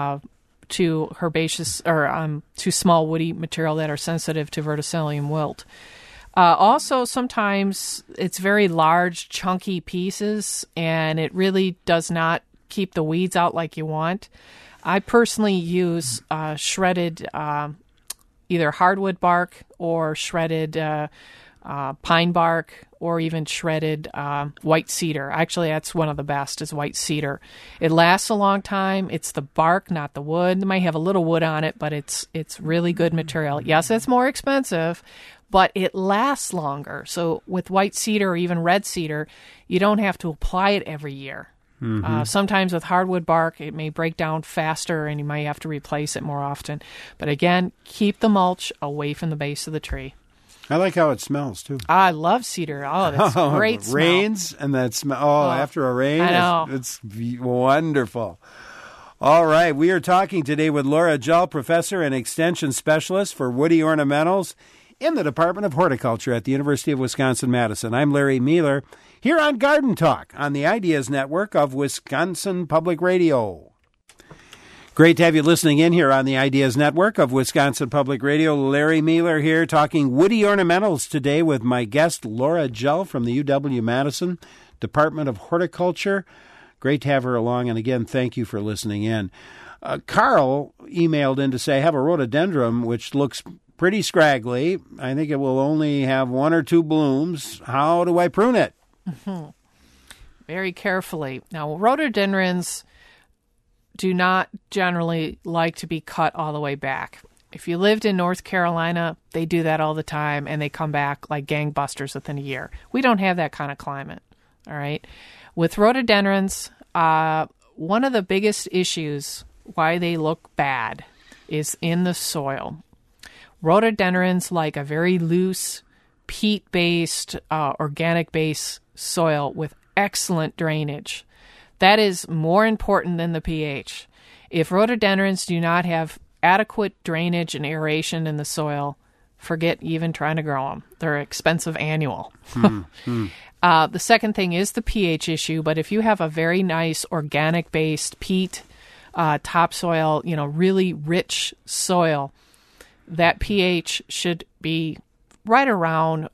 S2: to herbaceous or to small woody material that are sensitive to verticillium wilt. Also, sometimes it's very large, chunky pieces, and it really does not keep the weeds out like you want. I personally use shredded either hardwood bark or shredded pine bark or even shredded white cedar. Actually, that's one of the best is white cedar. It lasts a long time. It's the bark, not the wood. It might have a little wood on it, but it's really good material. Yes, it's more expensive, but it lasts longer. So with white cedar or even red cedar, you don't have to apply it every year. Sometimes with hardwood bark, it may break down faster and you might have to replace it more often. But again, keep the mulch away from the base of the tree.
S1: I like how it smells, too.
S2: I love cedar. Oh, that's great smell.
S1: Rains and that smell. Oh, after a rain,
S2: I know.
S1: It's wonderful. All right, we are talking today with Laura Juhl, Professor and Extension Specialist for Woody Ornamentals in the Department of Horticulture at the University of Wisconsin-Madison. I'm Larry Mueller, here on Garden Talk on the Ideas Network of Wisconsin Public Radio. Great to have you listening in here on the Ideas Network of Wisconsin Public Radio. Larry Mueller here talking woody ornamentals today with my guest, Laura Juhl from the UW-Madison Department of Horticulture. Great to have her along, and again, thank you for listening in. Carl emailed in to say, I have a rhododendron which looks pretty scraggly. I think it will only have 1 or 2 blooms. How do I prune it?
S2: very carefully. Now, rhododendrons do not generally like to be cut all the way back. If you lived in North Carolina, they do that all the time, and they come back like gangbusters within a year. We don't have that kind of climate, all right? With rhododendrons, one of the biggest issues why they look bad is in the soil. Rhododendrons like a very loose, peat-based, organic-based soil with excellent drainage. That is more important than the pH. If rhododendrons do not have adequate drainage and aeration in the soil, forget even trying to grow them. They're expensive annual. The second thing is the pH issue, but if you have a very nice organic-based peat, topsoil, really rich soil, that pH should be right around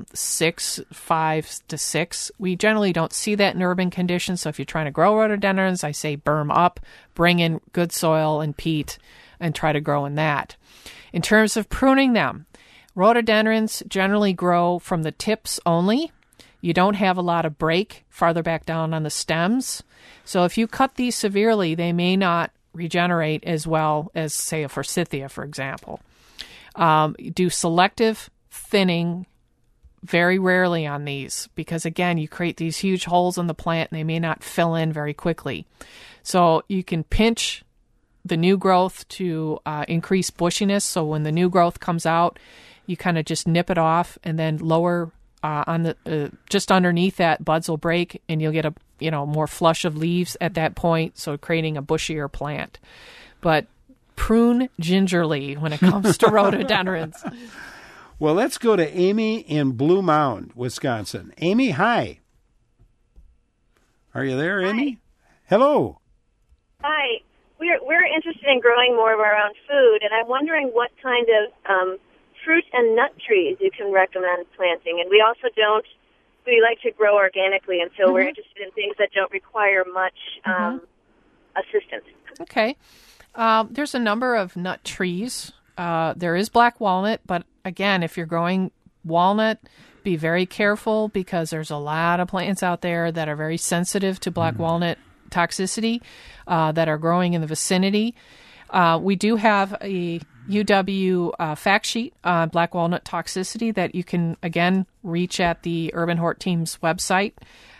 S2: 5 to 6. We generally don't see that in urban conditions, so if you're trying to grow rhododendrons, I say berm up, bring in good soil and peat, and try to grow in that. In terms of pruning them, rhododendrons generally grow from the tips only. You don't have a lot of break farther back down on the stems. So if you cut these severely, they may not regenerate as well as, say, a forsythia, for example. Do selective thinning very rarely on these because, again, you create these huge holes in the plant and they may not fill in very quickly. So you can pinch the new growth to increase bushiness. So when the new growth comes out, you kind of just nip it off and then lower on the just underneath that, buds will break and you'll get a more flush of leaves at that point, so creating a bushier plant. But prune gingerly when it comes to rhododendrons.
S1: Well, let's go to Amy in Blue Mound, Wisconsin. Amy, hi. Are you there, Amy?
S14: Hi.
S1: Hello.
S14: Hi. We're interested in growing more of our own food, and I'm wondering what kind of fruit and nut trees you can recommend planting. And we like to grow organically, and so we're interested in things that don't require much assistance.
S2: Okay. There's a number of nut trees. There is black walnut, but again, if you're growing walnut, be very careful because there's a lot of plants out there that are very sensitive to black walnut toxicity that are growing in the vicinity. We do have a UW fact sheet on black walnut toxicity that you can, again, reach at the Urban Hort Team's website.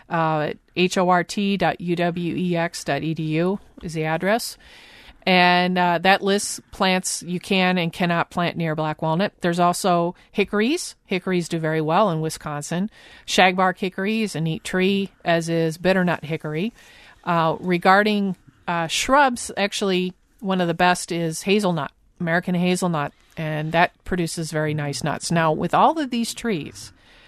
S2: hort.uwex.edu is the address. And that lists plants you can and cannot plant near black walnut. There's also hickories. Hickories do very well in Wisconsin. Shagbark hickory is a neat tree, as is bitternut hickory. Regarding shrubs, actually, one of the best is hazelnut, American hazelnut, and that produces very nice nuts. Now, with all of these trees,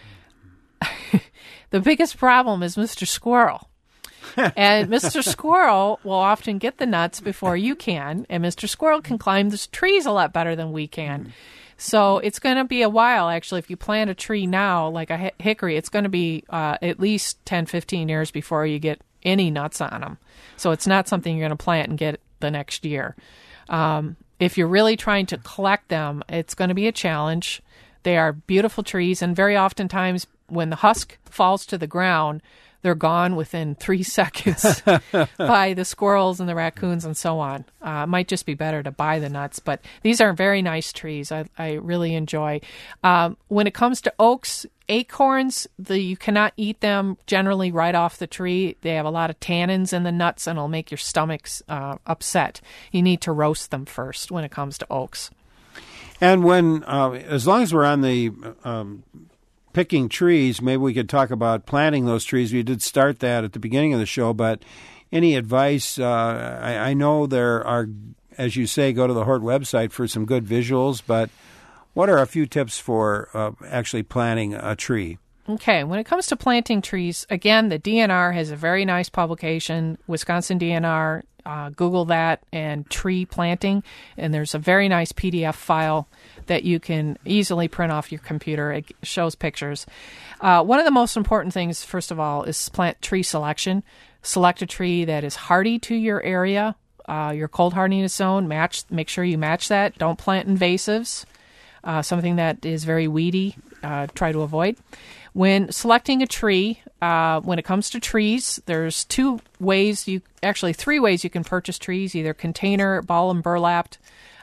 S2: the biggest problem is Mr. Squirrel. And Mr. Squirrel will often get the nuts before you can, and Mr. Squirrel can climb the trees a lot better than we can. So it's going to be a while, actually. If you plant a tree now, like a hickory, it's going to be at least 10, 15 years before you get any nuts on them. So it's not something you're going to plant and get the next year. If you're really trying to collect them, it's going to be a challenge. They are beautiful trees, and very oftentimes when the husk falls to the ground, they're gone within 3 seconds by the squirrels and the raccoons and so on. It might just be better to buy the nuts, but these are very nice trees. I really enjoy. When it comes to oaks, acorns, you cannot eat them generally right off the tree. They have a lot of tannins in the nuts, and it'll make your stomachs upset. You need to roast them first when it comes to oaks.
S1: And when, as long as we're on the picking trees, maybe we could talk about planting those trees. We did start that at the beginning of the show, but any advice? I know there are, as you say, go to the Hort website for some good visuals, but what are a few tips for actually planting a tree?
S2: Okay, when it comes to planting trees, again, the DNR has a very nice publication, Wisconsin DNR. Google that and tree planting, and there's a very nice PDF file that you can easily print off your computer. It shows pictures. One of the most important things, first of all, is plant tree selection. Select a tree that is hardy to your area, your cold hardiness zone. Make sure you match that. Don't plant invasives. Something that is very weedy, try to avoid. When selecting a tree, when it comes to trees, there's three ways you can purchase trees, either container, ball and burlapped,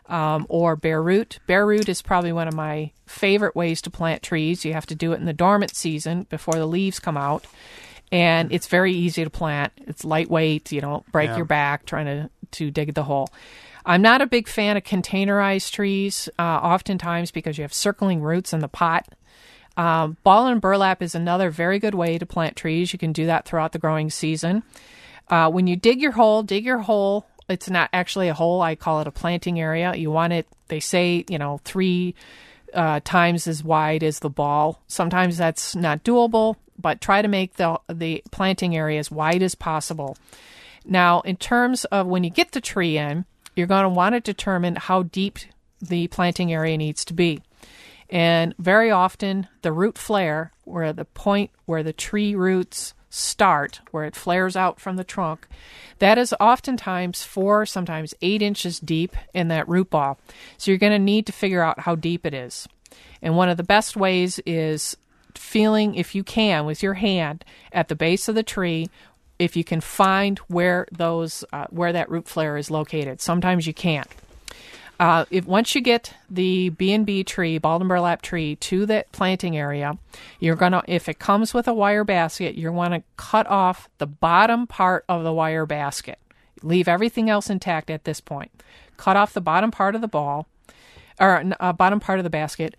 S2: or bare root. Bare root is probably one of my favorite ways to plant trees. You have to do it in the dormant season before the leaves come out. And it's very easy to plant. It's lightweight. You don't break your back trying to dig the hole. I'm not a big fan of containerized trees, oftentimes because you have circling roots in the pot. Ball and burlap is another very good way to plant trees. You can do that throughout the growing season. When you dig your hole. It's not actually a hole. I call it a planting area. You want it, they say, 3 times as wide as the ball. Sometimes that's not doable, but try to make the planting area as wide as possible. Now, in terms of when you get the tree in, you're going to want to determine how deep the planting area needs to be. And very often, the root flare, where the point where the tree roots start, where it flares out from the trunk, that is oftentimes 4, sometimes 8 inches deep in that root ball. So you're going to need to figure out how deep it is. And one of the best ways is feeling, if you can, with your hand at the base of the tree, if you can find where that root flare is located. Sometimes you can't. Once you get the B&B tree, ball and burlap tree, to that planting area, you're going to, if it comes with a wire basket, you want to cut off the bottom part of the wire basket. Leave everything else intact at this point. Cut off the bottom part of the ball, or bottom part of the basket.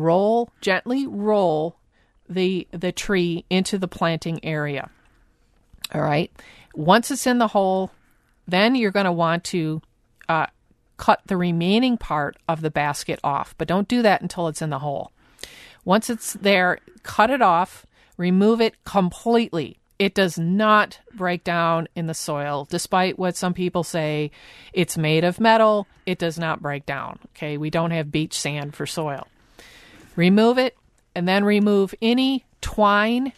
S2: Gently roll the tree into the planting area. All right. Once it's in the hole, then you're going to want to cut the remaining part of the basket off, but don't do that until it's in the hole. Once it's there, cut it off, remove it completely. It does not break down in the soil, despite what some people say. It's made of metal. It does not break down. Okay, we don't have beach sand for soil. Remove it, and then remove any twine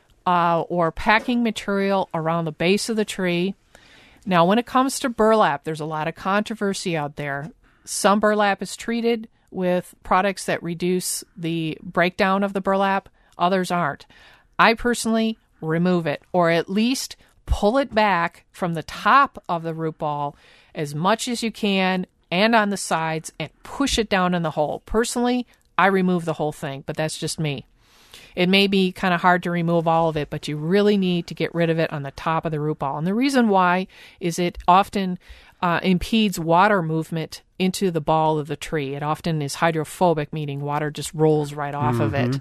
S2: or packing material around the base of the tree. Now, when it comes to burlap, there's a lot of controversy out there. Some burlap is treated with products that reduce the breakdown of the burlap. Others aren't. I personally remove it, or at least pull it back from the top of the root ball as much as you can and on the sides and push it down in the hole. Personally, I remove the whole thing, but that's just me. It may be kind of hard to remove all of it, but you really need to get rid of it on the top of the root ball. And the reason why is it often impedes water movement into the ball of the tree. It often is hydrophobic, meaning water just rolls right off of it.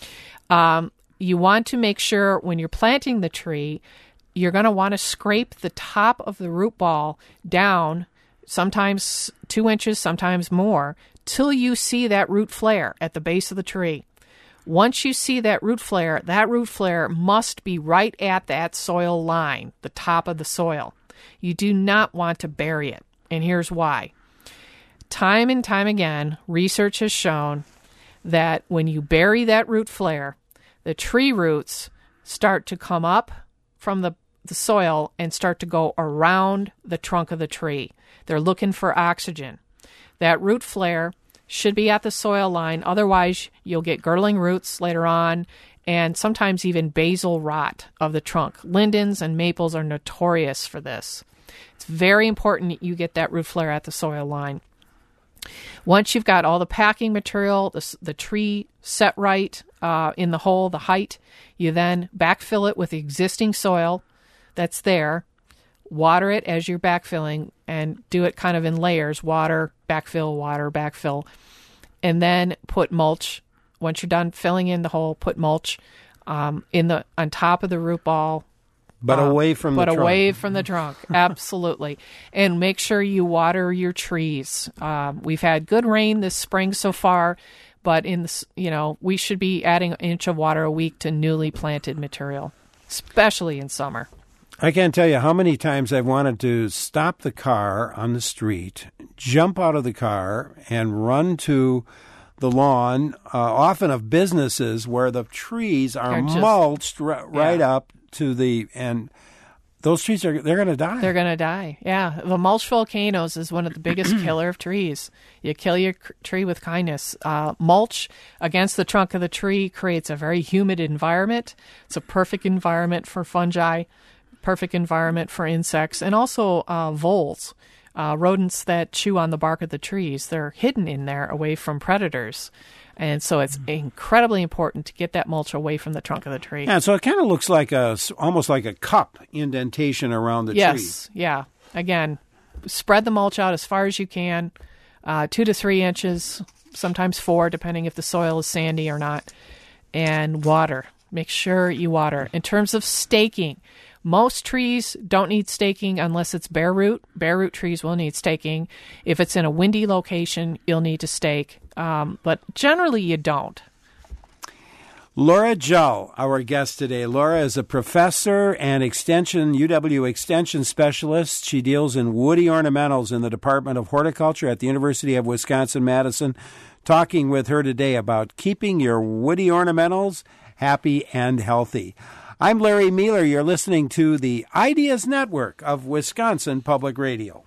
S2: You want to make sure when you're planting the tree, you're going to want to scrape the top of the root ball down, sometimes 2 inches, sometimes more, till you see that root flare at the base of the tree. Once you see that root flare must be right at that soil line, the top of the soil. You do not want to bury it, and here's why. Time and time again, research has shown that when you bury that root flare, the tree roots start to come up from the soil and start to go around the trunk of the tree. They're looking for oxygen. That root flare should be at the soil line. Otherwise, you'll get girdling roots later on and sometimes even basal rot of the trunk. Lindens and maples are notorious for this. It's very important you get that root flare at the soil line. Once you've got all the packing material, the tree set right in the hole, the height, you then backfill it with the existing soil that's there. Water it as you're backfilling and do it kind of in layers, water, backfill, and then put mulch. Once you're done filling in the hole, put mulch on top of the root ball.
S1: But away from the trunk. But
S2: away from the trunk, absolutely. And make sure you water your trees. We've had good rain this spring so far, but we should be adding an inch of water a week to newly planted material, especially in summer.
S1: I can't tell you how many times I've wanted to stop the car on the street, jump out of the car, and run to the lawn, often of businesses where the trees are mulched right up to the, and those trees they're going to die.
S2: They're going to die. Yeah, the mulch volcanoes is one of the biggest killer of trees. You kill your tree with kindness. Mulch against the trunk of the tree creates a very humid environment. It's a perfect environment for fungi, perfect environment for insects, and also voles, rodents that chew on the bark of the trees. They're hidden in there away from predators. And so it's incredibly important to get that mulch away from the trunk of the tree.
S1: Yeah, so it kind of looks like almost like a cup indentation around the tree.
S2: Yes, yeah. Again, spread the mulch out as far as you can, 2 to 3 inches, sometimes 4, depending if the soil is sandy or not. And water. Make sure you water. In terms of staking, most trees don't need staking unless it's bare root. Bare root trees will need staking. If it's in a windy location, you'll need to stake. But generally, you don't.
S1: Laura Jull, our guest today. Laura is a professor and UW Extension specialist. She deals in woody ornamentals in the Department of Horticulture at the University of Wisconsin-Madison. Talking with her today about keeping your woody ornamentals happy and healthy. I'm Larry Mueller. You're listening to the Ideas Network of Wisconsin Public Radio.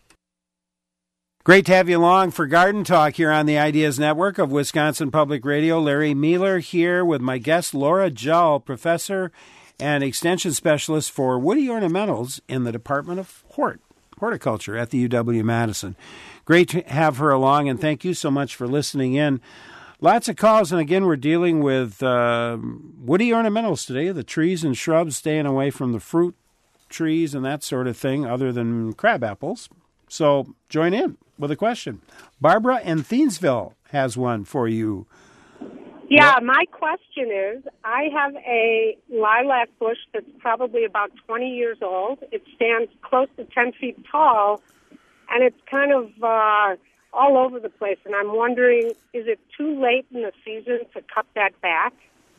S1: Great to have you along for Garden Talk here on the Ideas Network of Wisconsin Public Radio. Larry Mueller here with my guest, Laura Jull, professor and extension specialist for woody ornamentals in the Department of Horticulture at the UW-Madison. Great to have her along, and thank you so much for listening in. Lots of calls, and again, we're dealing with woody ornamentals today, the trees and shrubs, staying away from the fruit trees and that sort of thing, other than crab apples. So join in with a question. Barbara in Thiensville has one for you.
S15: Yeah, my question is, I have a lilac bush that's probably about 20 years old. It stands close to 10 feet tall, and it's kind of all over the place, and I'm wondering, is it too late in the season to cut that back?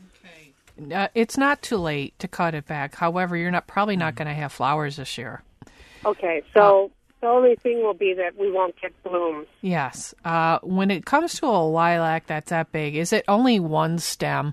S2: It's not too late to cut it back. However, you're probably not going to have flowers this year.
S15: Okay, so the only thing will be that we won't get blooms.
S2: Yes. When it comes to a lilac that's that big, is it only one stem?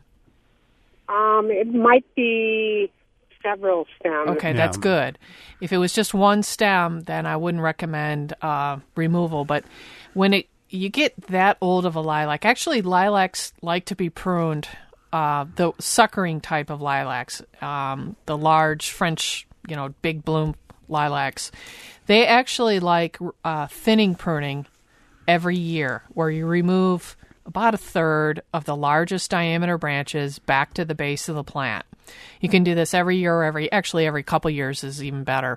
S15: It might be several stems.
S2: Okay, that's good. If it was just one stem, then I wouldn't recommend removal. But when you get that old of a lilac, actually lilacs like to be pruned, the suckering type of lilacs, the large French, big bloom lilacs, they actually like thinning pruning every year, where you remove about a third of the largest diameter branches back to the base of the plant. You can do this every year, or every couple years is even better.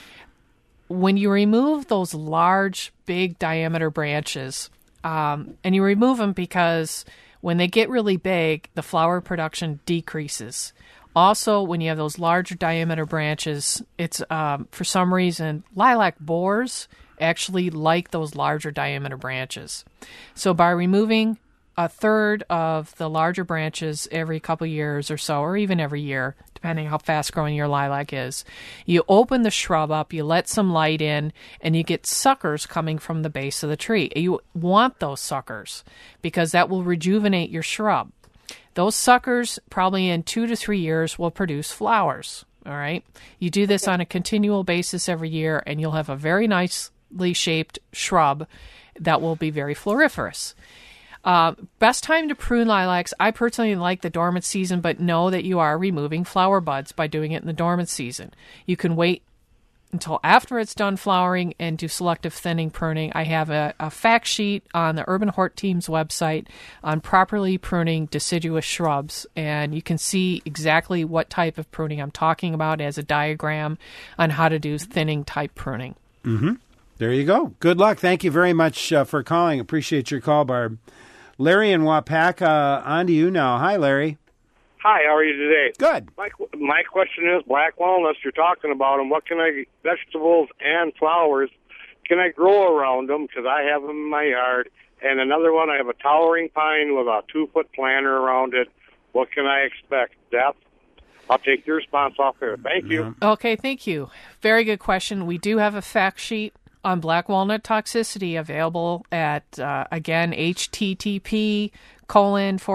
S2: When you remove those large, big diameter branches, and you remove them because when they get really big, the flower production decreases. Also, when you have those larger diameter branches, it's for some reason, lilac borers actually like those larger diameter branches. So by removing a third of the larger branches every couple years or so, or even every year, depending how fast growing your lilac is, you open the shrub up, you let some light in, and you get suckers coming from the base of the tree. You want those suckers because that will rejuvenate your shrub. Those suckers, probably in 2 to 3 years, will produce flowers. All right? You do this on a continual basis every year, and you'll have a very nicely shaped shrub that will be very floriferous. Best time to prune lilacs, I personally like the dormant season, but know that you are removing flower buds by doing it in the dormant season. You can wait until after it's done flowering and do selective thinning pruning. I have a fact sheet on the Urban Hort Team's website on properly pruning deciduous shrubs, and you can see exactly what type of pruning I'm talking about as a diagram on how to do thinning type pruning.
S1: Mm-hmm. There you go. Good luck. Thank you very much for calling. Appreciate your call, Barb. Larry in Wapaka, on to you now. Hi, Larry.
S16: Hi, how are you today?
S1: Good.
S16: My question is, black walnuts, you're talking about them. What vegetables and flowers can I grow around them? Because I have them in my yard. And another one, I have a towering pine with a 2-foot planter around it. What can I expect? Depth? I'll take your response off there. Thank you.
S2: Okay, thank you. Very good question. We do have a fact sheet on black walnut toxicity available at, again,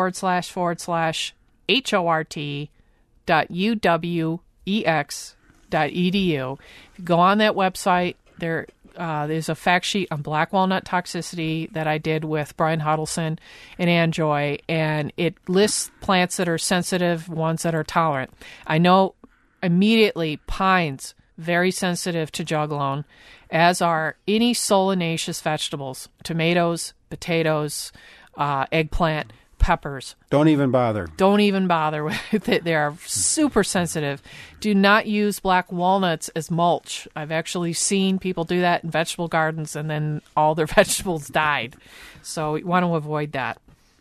S2: http://hort.uwex.edu If you go on that website, there's a fact sheet on black walnut toxicity that I did with Brian Huddleston and Ann Joy, and it lists plants that are sensitive, ones that are tolerant. I know immediately pines, very sensitive to juglone, as are any solanaceous vegetables, tomatoes, potatoes, eggplant, peppers.
S1: Don't even bother.
S2: Don't even bother with it. They are super sensitive. Do not use black walnuts as mulch. I've actually seen people do that in vegetable gardens, and then all their vegetables died. So you want to avoid that.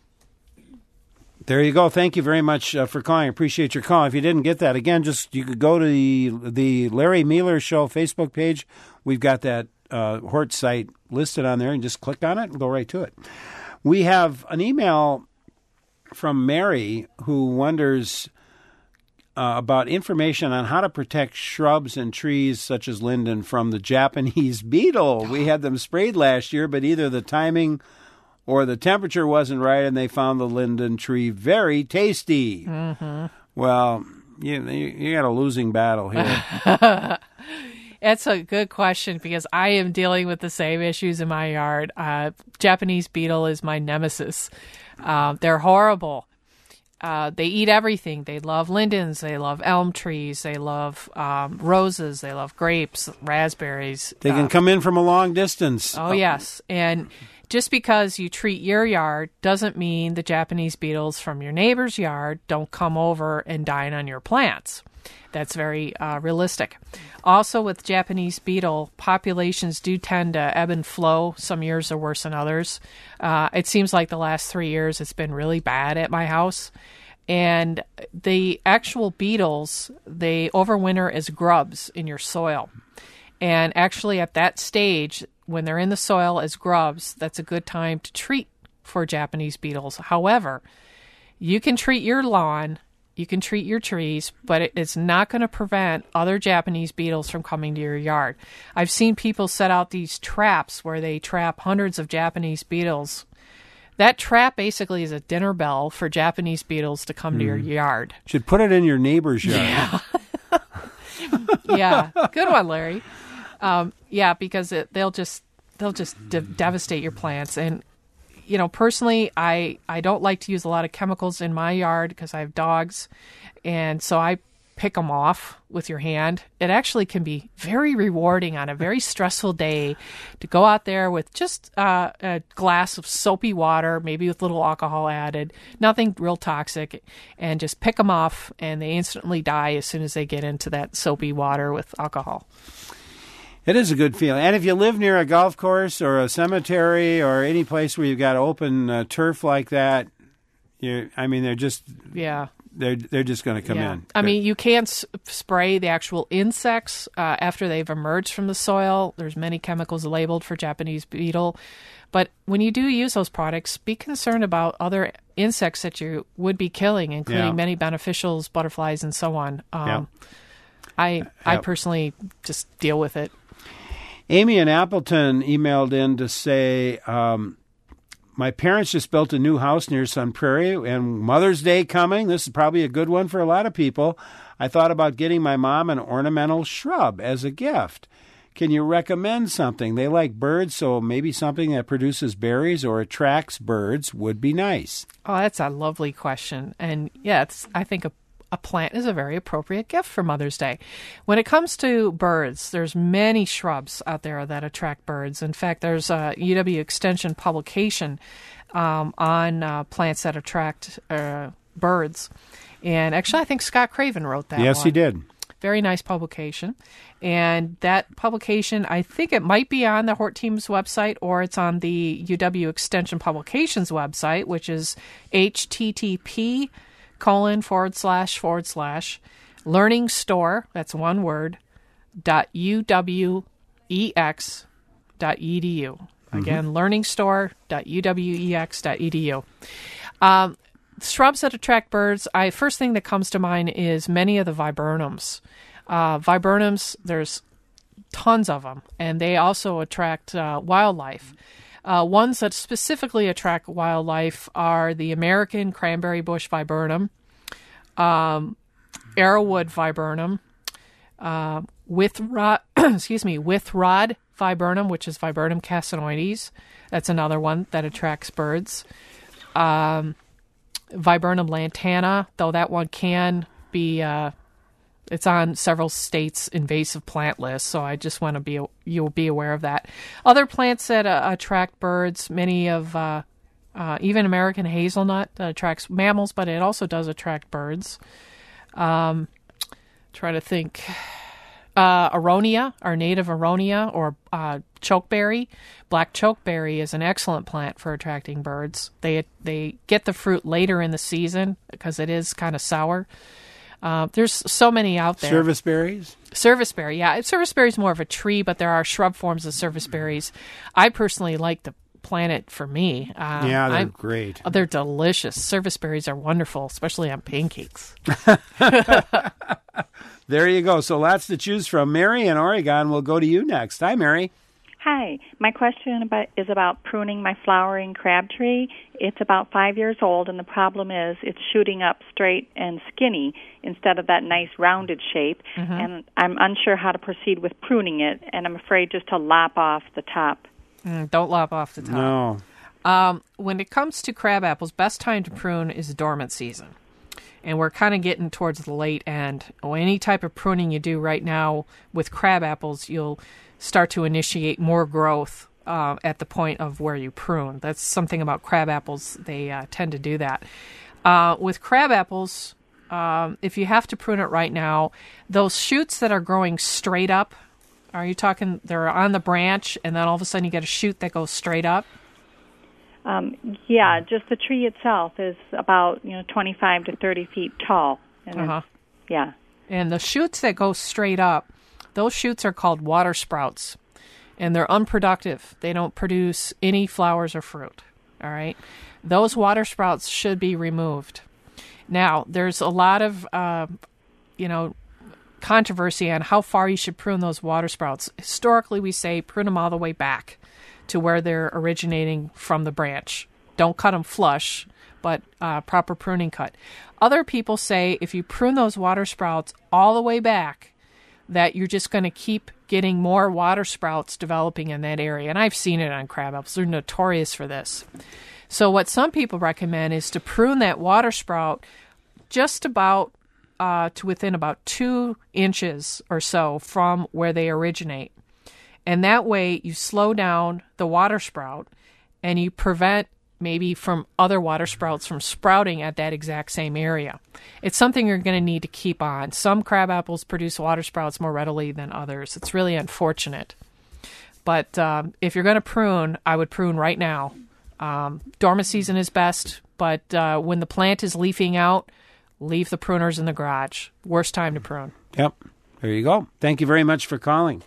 S1: There you go. Thank you very much for calling. I appreciate your call. If you didn't get that, again, you could go to the Larry Mealer Show Facebook page. We've got that Hort site listed on there, and just click on it and go right to it. We have an email from Mary, who wonders about information on how to protect shrubs and trees such as linden from the Japanese beetle. We had them sprayed last year, but either the timing or the temperature wasn't right, and they found the linden tree very tasty.
S2: Mm-hmm.
S1: Well, you got a losing battle here.
S2: That's a good question, because I am dealing with the same issues in my yard. Japanese beetle is my nemesis. They're horrible. They eat everything. They love lindens. They love elm trees. They love roses. They love grapes, raspberries.
S1: They can come in from a long distance.
S2: Oh, yes. And just because you treat your yard doesn't mean the Japanese beetles from your neighbor's yard don't come over and dine on your plants. That's very realistic. Also, with Japanese beetle, populations do tend to ebb and flow. Some years are worse than others. It seems like the last 3 years it's been really bad at my house. And the actual beetles, they overwinter as grubs in your soil. And actually at that stage, when they're in the soil as grubs, that's a good time to treat for Japanese beetles. However, you can treat your lawn, you can treat your trees, but it's not going to prevent other Japanese beetles from coming to your yard. I've seen people set out these traps where they trap hundreds of Japanese beetles. That trap basically is a dinner bell for Japanese beetles to come to your yard.
S1: Should put it in your neighbor's yard.
S2: Yeah. Yeah, good one, Larry. Because they'll just devastate your plants. And personally, I don't like to use a lot of chemicals in my yard because I have dogs, and so I pick them off with your hand. It actually can be very rewarding on a very stressful day to go out there with just a glass of soapy water, maybe with a little alcohol added, nothing real toxic, and just pick them off, and they instantly die as soon as they get into that soapy water with alcohol.
S1: It is a good feeling. And if you live near a golf course or a cemetery or any place where you've got open turf like that, they're just...
S2: Yeah.
S1: They're just going to come in.
S2: I mean, you can't spray the actual insects after they've emerged from the soil. There's many chemicals labeled for Japanese beetle. But when you do use those products, be concerned about other insects that you would be killing, including many beneficials, butterflies, and so on. I personally just deal with it.
S1: Amy in Appleton emailed in to say... my parents just built a new house near Sun Prairie, and Mother's Day coming. This is probably a good one for a lot of people. I thought about getting my mom an ornamental shrub as a gift. Can you recommend something? They like birds, so maybe something that produces berries or attracts birds would be nice.
S2: Oh, that's a lovely question. And I think a plant is a very appropriate gift for Mother's Day. When it comes to birds, there's many shrubs out there that attract birds. In fact, there's a UW Extension publication on plants that attract birds. And actually, I think Scott Craven wrote that one.
S1: Yes, he did.
S2: Very nice publication. And that publication, I think it might be on the Hort Team's website, or it's on the UW Extension Publications website, which is http:// learning-store, that's one word, .uwex.edu. Again, learningstore.uwex.edu. Shrubs that attract birds, first thing that comes to mind is many of the viburnums. Viburnums, there's tons of them, and they also attract wildlife. Ones that specifically attract wildlife are the American cranberry bush viburnum, arrowwood viburnum, with rod viburnum, which is Viburnum casinoides. That's another one that attracts birds. Viburnum lantana, though that one can be, it's on several states' invasive plant list, so I just want to you'll be aware of that. Other plants that attract birds, many of even American hazelnut that attracts mammals, but it also does attract birds. Try to think. Aronia, our native aronia, or chokeberry. Black chokeberry is an excellent plant for attracting birds. They get the fruit later in the season because it is kind of sour. There's so many out there.
S1: Serviceberries?
S2: Serviceberry, yeah. Serviceberry is more of a tree, but there are shrub forms of serviceberries. I personally like to plant it for me.
S1: Yeah, they're great.
S2: Oh, they're delicious. Serviceberries are wonderful, especially on pancakes.
S1: There you go. So lots to choose from. Mary in Oregon will go to you next. Hi, Mary.
S17: Hi. My question is about pruning my flowering crab tree. It's about 5 years old, and the problem is it's shooting up straight and skinny instead of that nice rounded shape. Mm-hmm. And I'm unsure how to proceed with pruning it, and I'm afraid just to lop off the top.
S2: Don't lop off the top.
S1: No.
S2: When it comes to crab apples, best time to prune is dormant season. And we're kind of getting towards the late end. Any type of pruning you do right now with crab apples, you'll start to initiate more growth at the point of where you prune. That's something about crab apples. They tend to do that. With crab apples, if you have to prune it right now, those shoots that are growing straight up, are you talking they're on the branch and then all of a sudden you get a shoot that goes straight up?
S17: Yeah, just the tree itself is about 25 to 30 feet tall. And yeah.
S2: And the shoots that go straight up, those shoots are called water sprouts, and they're unproductive. They don't produce any flowers or fruit. All right, those water sprouts should be removed. Now, there's a lot of controversy on how far you should prune those water sprouts. Historically, we say prune them all the way back to where they're originating from the branch. Don't cut them flush, but proper pruning cut. Other people say if you prune those water sprouts all the way back, that you're just going to keep getting more water sprouts developing in that area. And I've seen it on crab apples. They're notorious for this. So what some people recommend is to prune that water sprout just about to within about 2 inches or so from where they originate. And that way you slow down the water sprout and you prevent maybe from other water sprouts from sprouting at that exact same area. It's something you're going to need to keep on. Some crab apples produce water sprouts more readily than others. It's really unfortunate. But if you're going to prune, I would prune right now. Dormant season is best, but when the plant is leafing out, leave the pruners in the garage. Worst time to prune.
S1: Yep. There you go. Thank you very much for calling.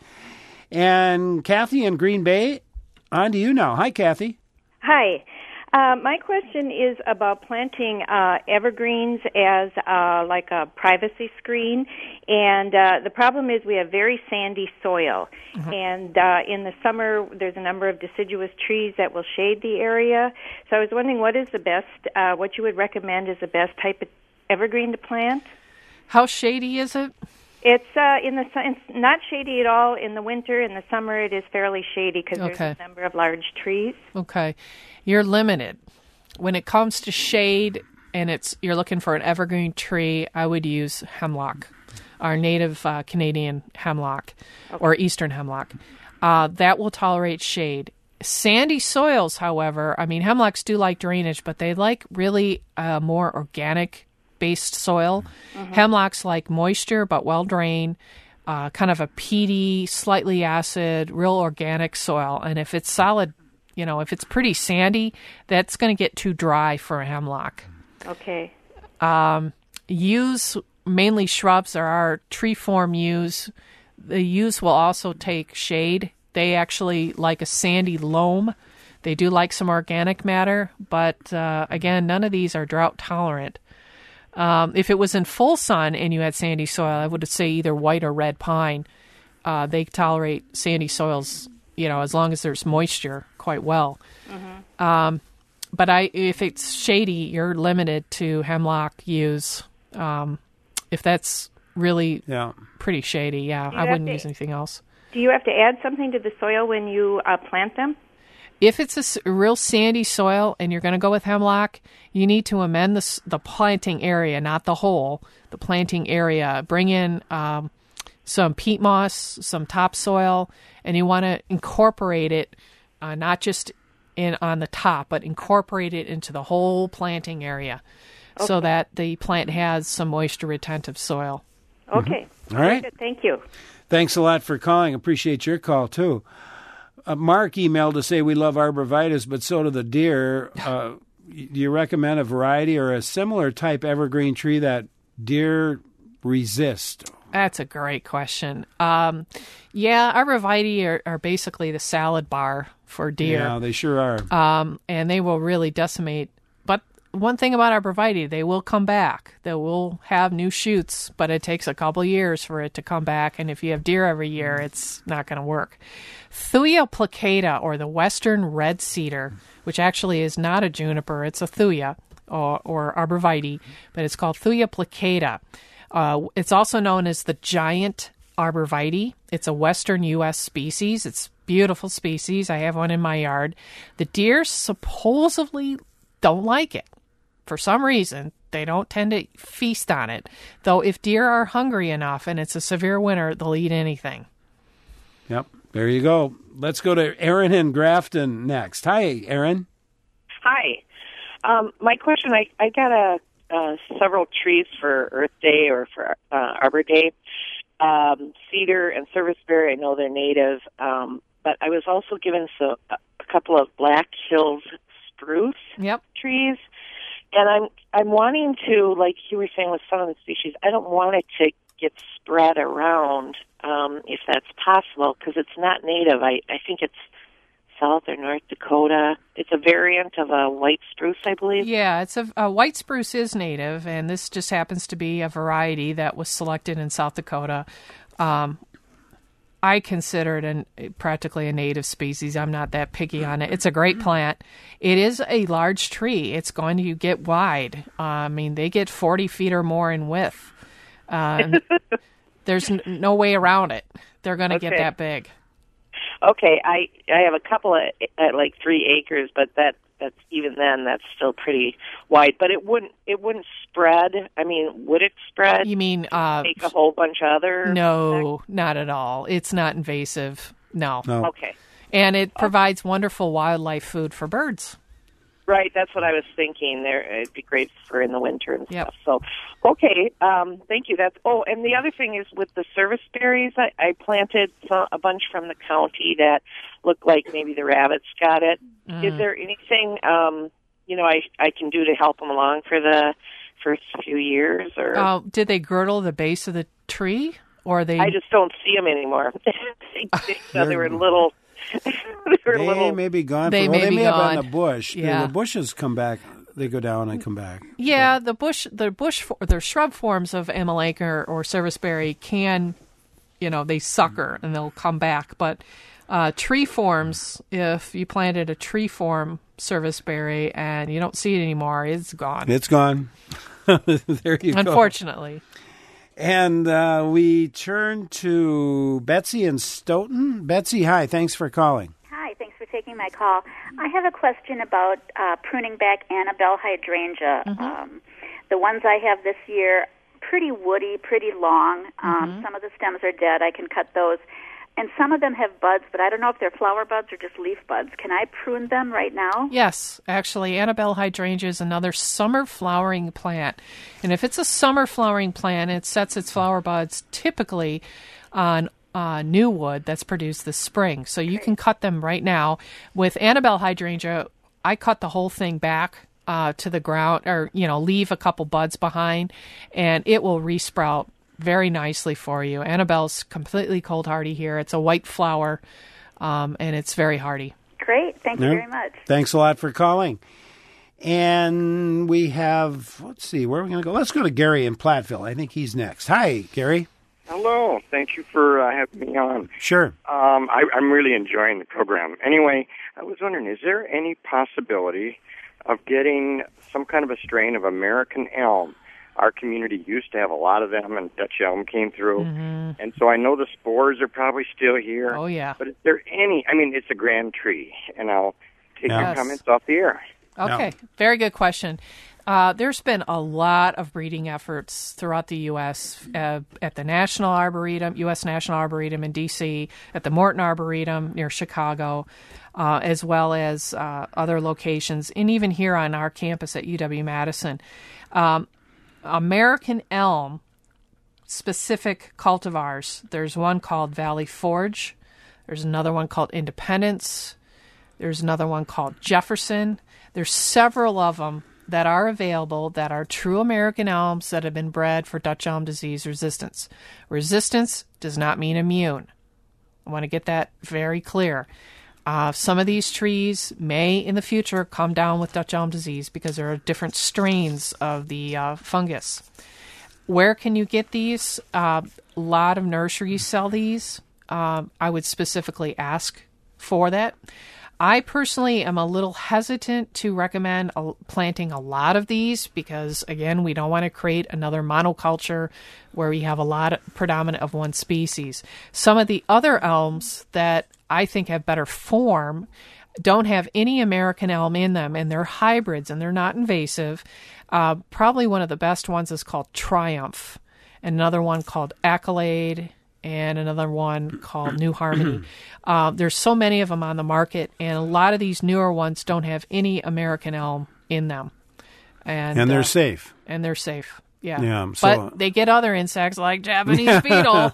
S1: And Kathy in Green Bay, on to you now. Hi, Kathy.
S18: Hi. My question is about planting evergreens as like a privacy screen. And the problem is we have very sandy soil. Mm-hmm. And in the summer, there's a number of deciduous trees that will shade the area. So I was wondering what is the best, what you would recommend is the best type of evergreen to plant?
S2: How shady is it?
S18: It's it's not shady at all in the winter. In the summer, it is fairly shady because there's a number of large trees.
S2: Okay, you're limited when it comes to shade, and you're looking for an evergreen tree. I would use hemlock, our native Canadian hemlock, or eastern hemlock. That will tolerate shade. Sandy soils, however, hemlocks do like drainage, but they like really more organic based soil. Mm-hmm. Hemlocks like moisture but well drained, kind of a peaty, slightly acid, real organic soil. And if it's solid, if it's pretty sandy, that's going to get too dry for a hemlock.
S18: Okay.
S2: Yews, mainly shrubs, are our tree form yews. The yews will also take shade. They actually like a sandy loam. They do like some organic matter, but again, none of these are drought tolerant. If it was in full sun and you had sandy soil, I would say either white or red pine. They tolerate sandy soils, as long as there's moisture quite well. Mm-hmm. But if it's shady, you're limited to hemlock yews. If that's really pretty shady. Yeah, I wouldn't use anything else.
S18: Do you have to add something to the soil when you plant them?
S2: If it's a real sandy soil and you're going to go with hemlock, you need to amend the planting area, not the hole, the planting area. Bring in some peat moss, some topsoil, and you want to incorporate it, not just on the top, but incorporate it into the whole planting area so that the plant has some moisture-retentive soil.
S18: Okay.
S1: All right.
S18: Good. Thank you.
S1: Thanks a lot for calling. Appreciate your call, too. Mark emailed to say we love arborvitae, but so do the deer. Do you recommend a variety or a similar type evergreen tree that deer resist?
S2: That's a great question. Arborvitae are basically the salad bar for deer.
S1: Yeah, they sure are.
S2: And they will really decimate. But one thing about arborvitae, they will come back. They will have new shoots, but it takes a couple years for it to come back. And if you have deer every year, it's not going to work. Thuya plicata, or the western red cedar, which actually is not a juniper, it's a thuya or arborvitae, but it's called Thuya plicata. It's also known as the giant arborvitae. It's a western U.S. species. It's a beautiful species. I have one in my yard. The deer supposedly don't like it. For some reason, they don't tend to feast on it. Though if deer are hungry enough and it's a severe winter, they'll eat anything.
S1: Yep. There you go. Let's go to Erin in Grafton next. Hi, Erin.
S19: Hi. My question, I got several trees for Earth Day or for Arbor Day. Cedar and serviceberry, I know they're native, but I was also given a couple of Black Hills spruce trees. And I'm wanting to, like you were saying with some of the species, I don't want it to get spread around, if that's possible, because it's not native. I think it's South or North Dakota. It's a variant of a white spruce, I believe.
S2: Yeah, it's a white spruce is native, and this just happens to be a variety that was selected in South Dakota. I consider it practically a native species. I'm not that picky on it. It's a great plant. It is a large tree. It's going to get wide. They get 40 feet or more in width. There's no way around it. They're going to get that big.
S19: Okay, I have a couple at like 3 acres, but that's even then that's still pretty wide. But it wouldn't spread. I mean, would it spread?
S2: You mean
S19: make a whole bunch of other?
S2: No, not at all. It's not invasive. No.
S19: Okay.
S2: And it provides wonderful wildlife food for birds.
S19: Right, that's what I was thinking. It'd be great for in the winter and stuff. So, okay, thank you. And the other thing is with the service berries, I planted a bunch from the county that looked like maybe the rabbits got it. Is there anything, I can do to help them along for the first few years? Or
S2: did they girdle the base of the tree, or they?
S19: I just don't see them anymore. They were little.
S1: They may be gone.
S2: They may be
S1: have
S2: gone.
S1: been in the bush.
S2: Yeah.
S1: The bushes come back. They go down and come back.
S2: Yeah, the shrub forms of Amelanchier or serviceberry can, they sucker and they'll come back. But tree forms, if you planted a tree form serviceberry and you don't see it anymore, it's gone.
S1: It's gone. There you go.
S2: Unfortunately.
S1: And we turn to Betsy in Stoughton. Betsy, hi. Thanks for calling.
S20: Hi. Thanks for taking my call. I have a question about pruning back Annabelle hydrangea. The ones I have this year, pretty woody, pretty long. Some of the stems are dead. I can cut those. And some of them have buds, but I don't know if they're flower buds or just leaf buds. Can I prune them right now?
S2: Yes. Actually, Annabelle hydrangea is another summer flowering plant. And if it's a summer flowering plant, it sets its flower buds typically on new wood that's produced this spring. So you can cut them right now. With Annabelle hydrangea, I cut the whole thing back to the ground, or, leave a couple buds behind, and it will resprout very nicely for you. Annabelle's completely cold hardy here. It's a white flower, and it's very hardy.
S20: Great. Thank you very much.
S1: Thanks a lot for calling. And we have, let's see, where are we going to go? Let's go to Gary in Platteville. I think he's next. Hi, Gary.
S21: Hello. Thank you for having me on.
S1: Sure.
S21: I'm really enjoying the program. Anyway, I was wondering, is there any possibility of getting some kind of a strain of American elm our community used to have a lot of them, and Dutch elm came through.
S2: Mm-hmm.
S21: And so I know the spores are probably still here.
S2: Oh, yeah.
S21: But is there any, I mean, it's a grand tree, and I'll take your
S2: Yes.
S21: comments off the air.
S2: Okay, very good question. There's been a lot of breeding efforts throughout the U.S. At the National Arboretum, U.S. National Arboretum in D.C., at the Morton Arboretum near Chicago, as well as other locations, and even here on our campus at UW-Madison. American elm specific cultivars, there's one called Valley Forge, there's another one called Independence, there's another one called Jefferson. There's several of them that are available that are true American elms that have been bred for Dutch elm disease resistance. Resistance does not mean immune. I want to get that very clear. Some of these trees may in the future come down with Dutch elm disease because there are different strains of the fungus. Where can you get these? A lot of nurseries sell these. I would specifically ask for that. I personally am a little hesitant to recommend planting a lot of these because, again, we don't want to create another monoculture where we have a lot predominant of one species. Some of the other elms that I think have better form don't have any American elm in them, and they're hybrids, and they're not invasive. Probably one of the best ones is called Triumph, and another one called Accolade, and another one called New Harmony. There's so many of them on the market, and a lot of these newer ones don't have any American elm in them. And
S1: they're safe.
S2: And they're safe, yeah.
S1: So,
S2: but they get other insects like Japanese beetle.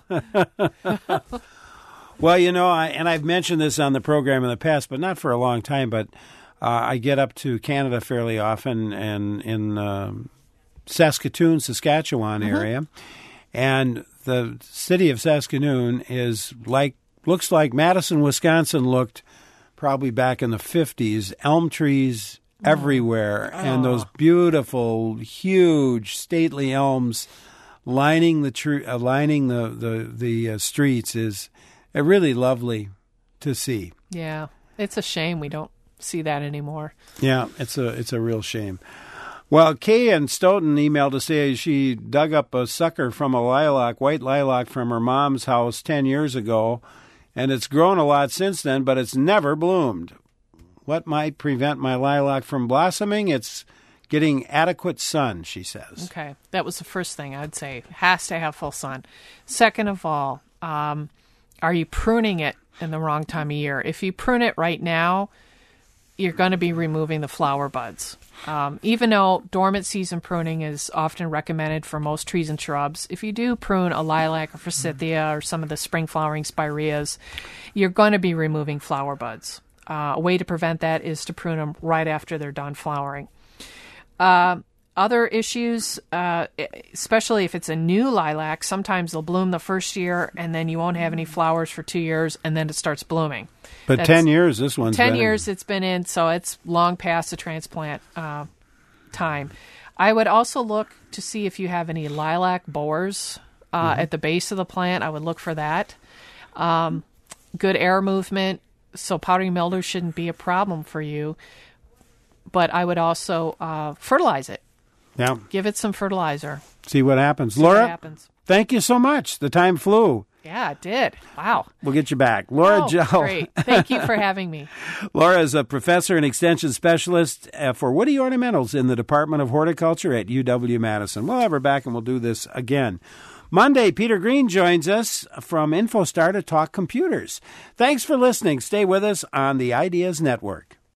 S1: Well, you know, I've mentioned this on the program in the past, but not for a long time, but I get up to Canada fairly often and in Saskatoon, Saskatchewan area, and the city of Saskatoon looks like Madison, Wisconsin looked probably back in the 50s. Elm trees everywhere, and those beautiful, huge, stately elms lining the streets is really lovely to see.
S2: Yeah, it's a shame we don't see that anymore.
S1: Yeah, it's a real shame. Well, Kay in Stoughton emailed to say she dug up a sucker from a white lilac from her mom's house 10 years ago, and it's grown a lot since then, but it's never bloomed. What might prevent my lilac from blossoming? It's getting adequate sun, she says.
S2: Okay, that was the first thing I'd say. It has to have full sun. Second of all, are you pruning it in the wrong time of year? If you prune it right now, you're going to be removing the flower buds. Even though dormant season pruning is often recommended for most trees and shrubs, if you do prune a lilac or forsythia or some of the spring flowering spireas, you're going to be removing flower buds. A way to prevent that is to prune them right after they're done flowering. Other issues, especially if it's a new lilac, sometimes they'll bloom the first year and then you won't have any flowers for 2 years and then it starts blooming.
S1: But that's 10 years, this one's
S2: 10 years it's been in, so it's long past the transplant time. I would also look to see if you have any lilac borers at the base of the plant. I would look for that. Good air movement, so powdery mildew shouldn't be a problem for you. But I would also fertilize it.
S1: Yeah.
S2: Give it some fertilizer.
S1: See what happens.
S2: See
S1: Laura,
S2: what happens.
S1: Thank you so much. The time flew.
S2: Yeah, it did. Wow.
S1: We'll get you back. Laura Gell.
S2: Great. Thank you for having me.
S1: Laura is a professor and extension specialist for woody ornamentals in the Department of Horticulture at UW-Madison. We'll have her back and we'll do this again. Monday, Peter Green joins us from InfoStar to talk computers. Thanks for listening. Stay with us on the Ideas Network.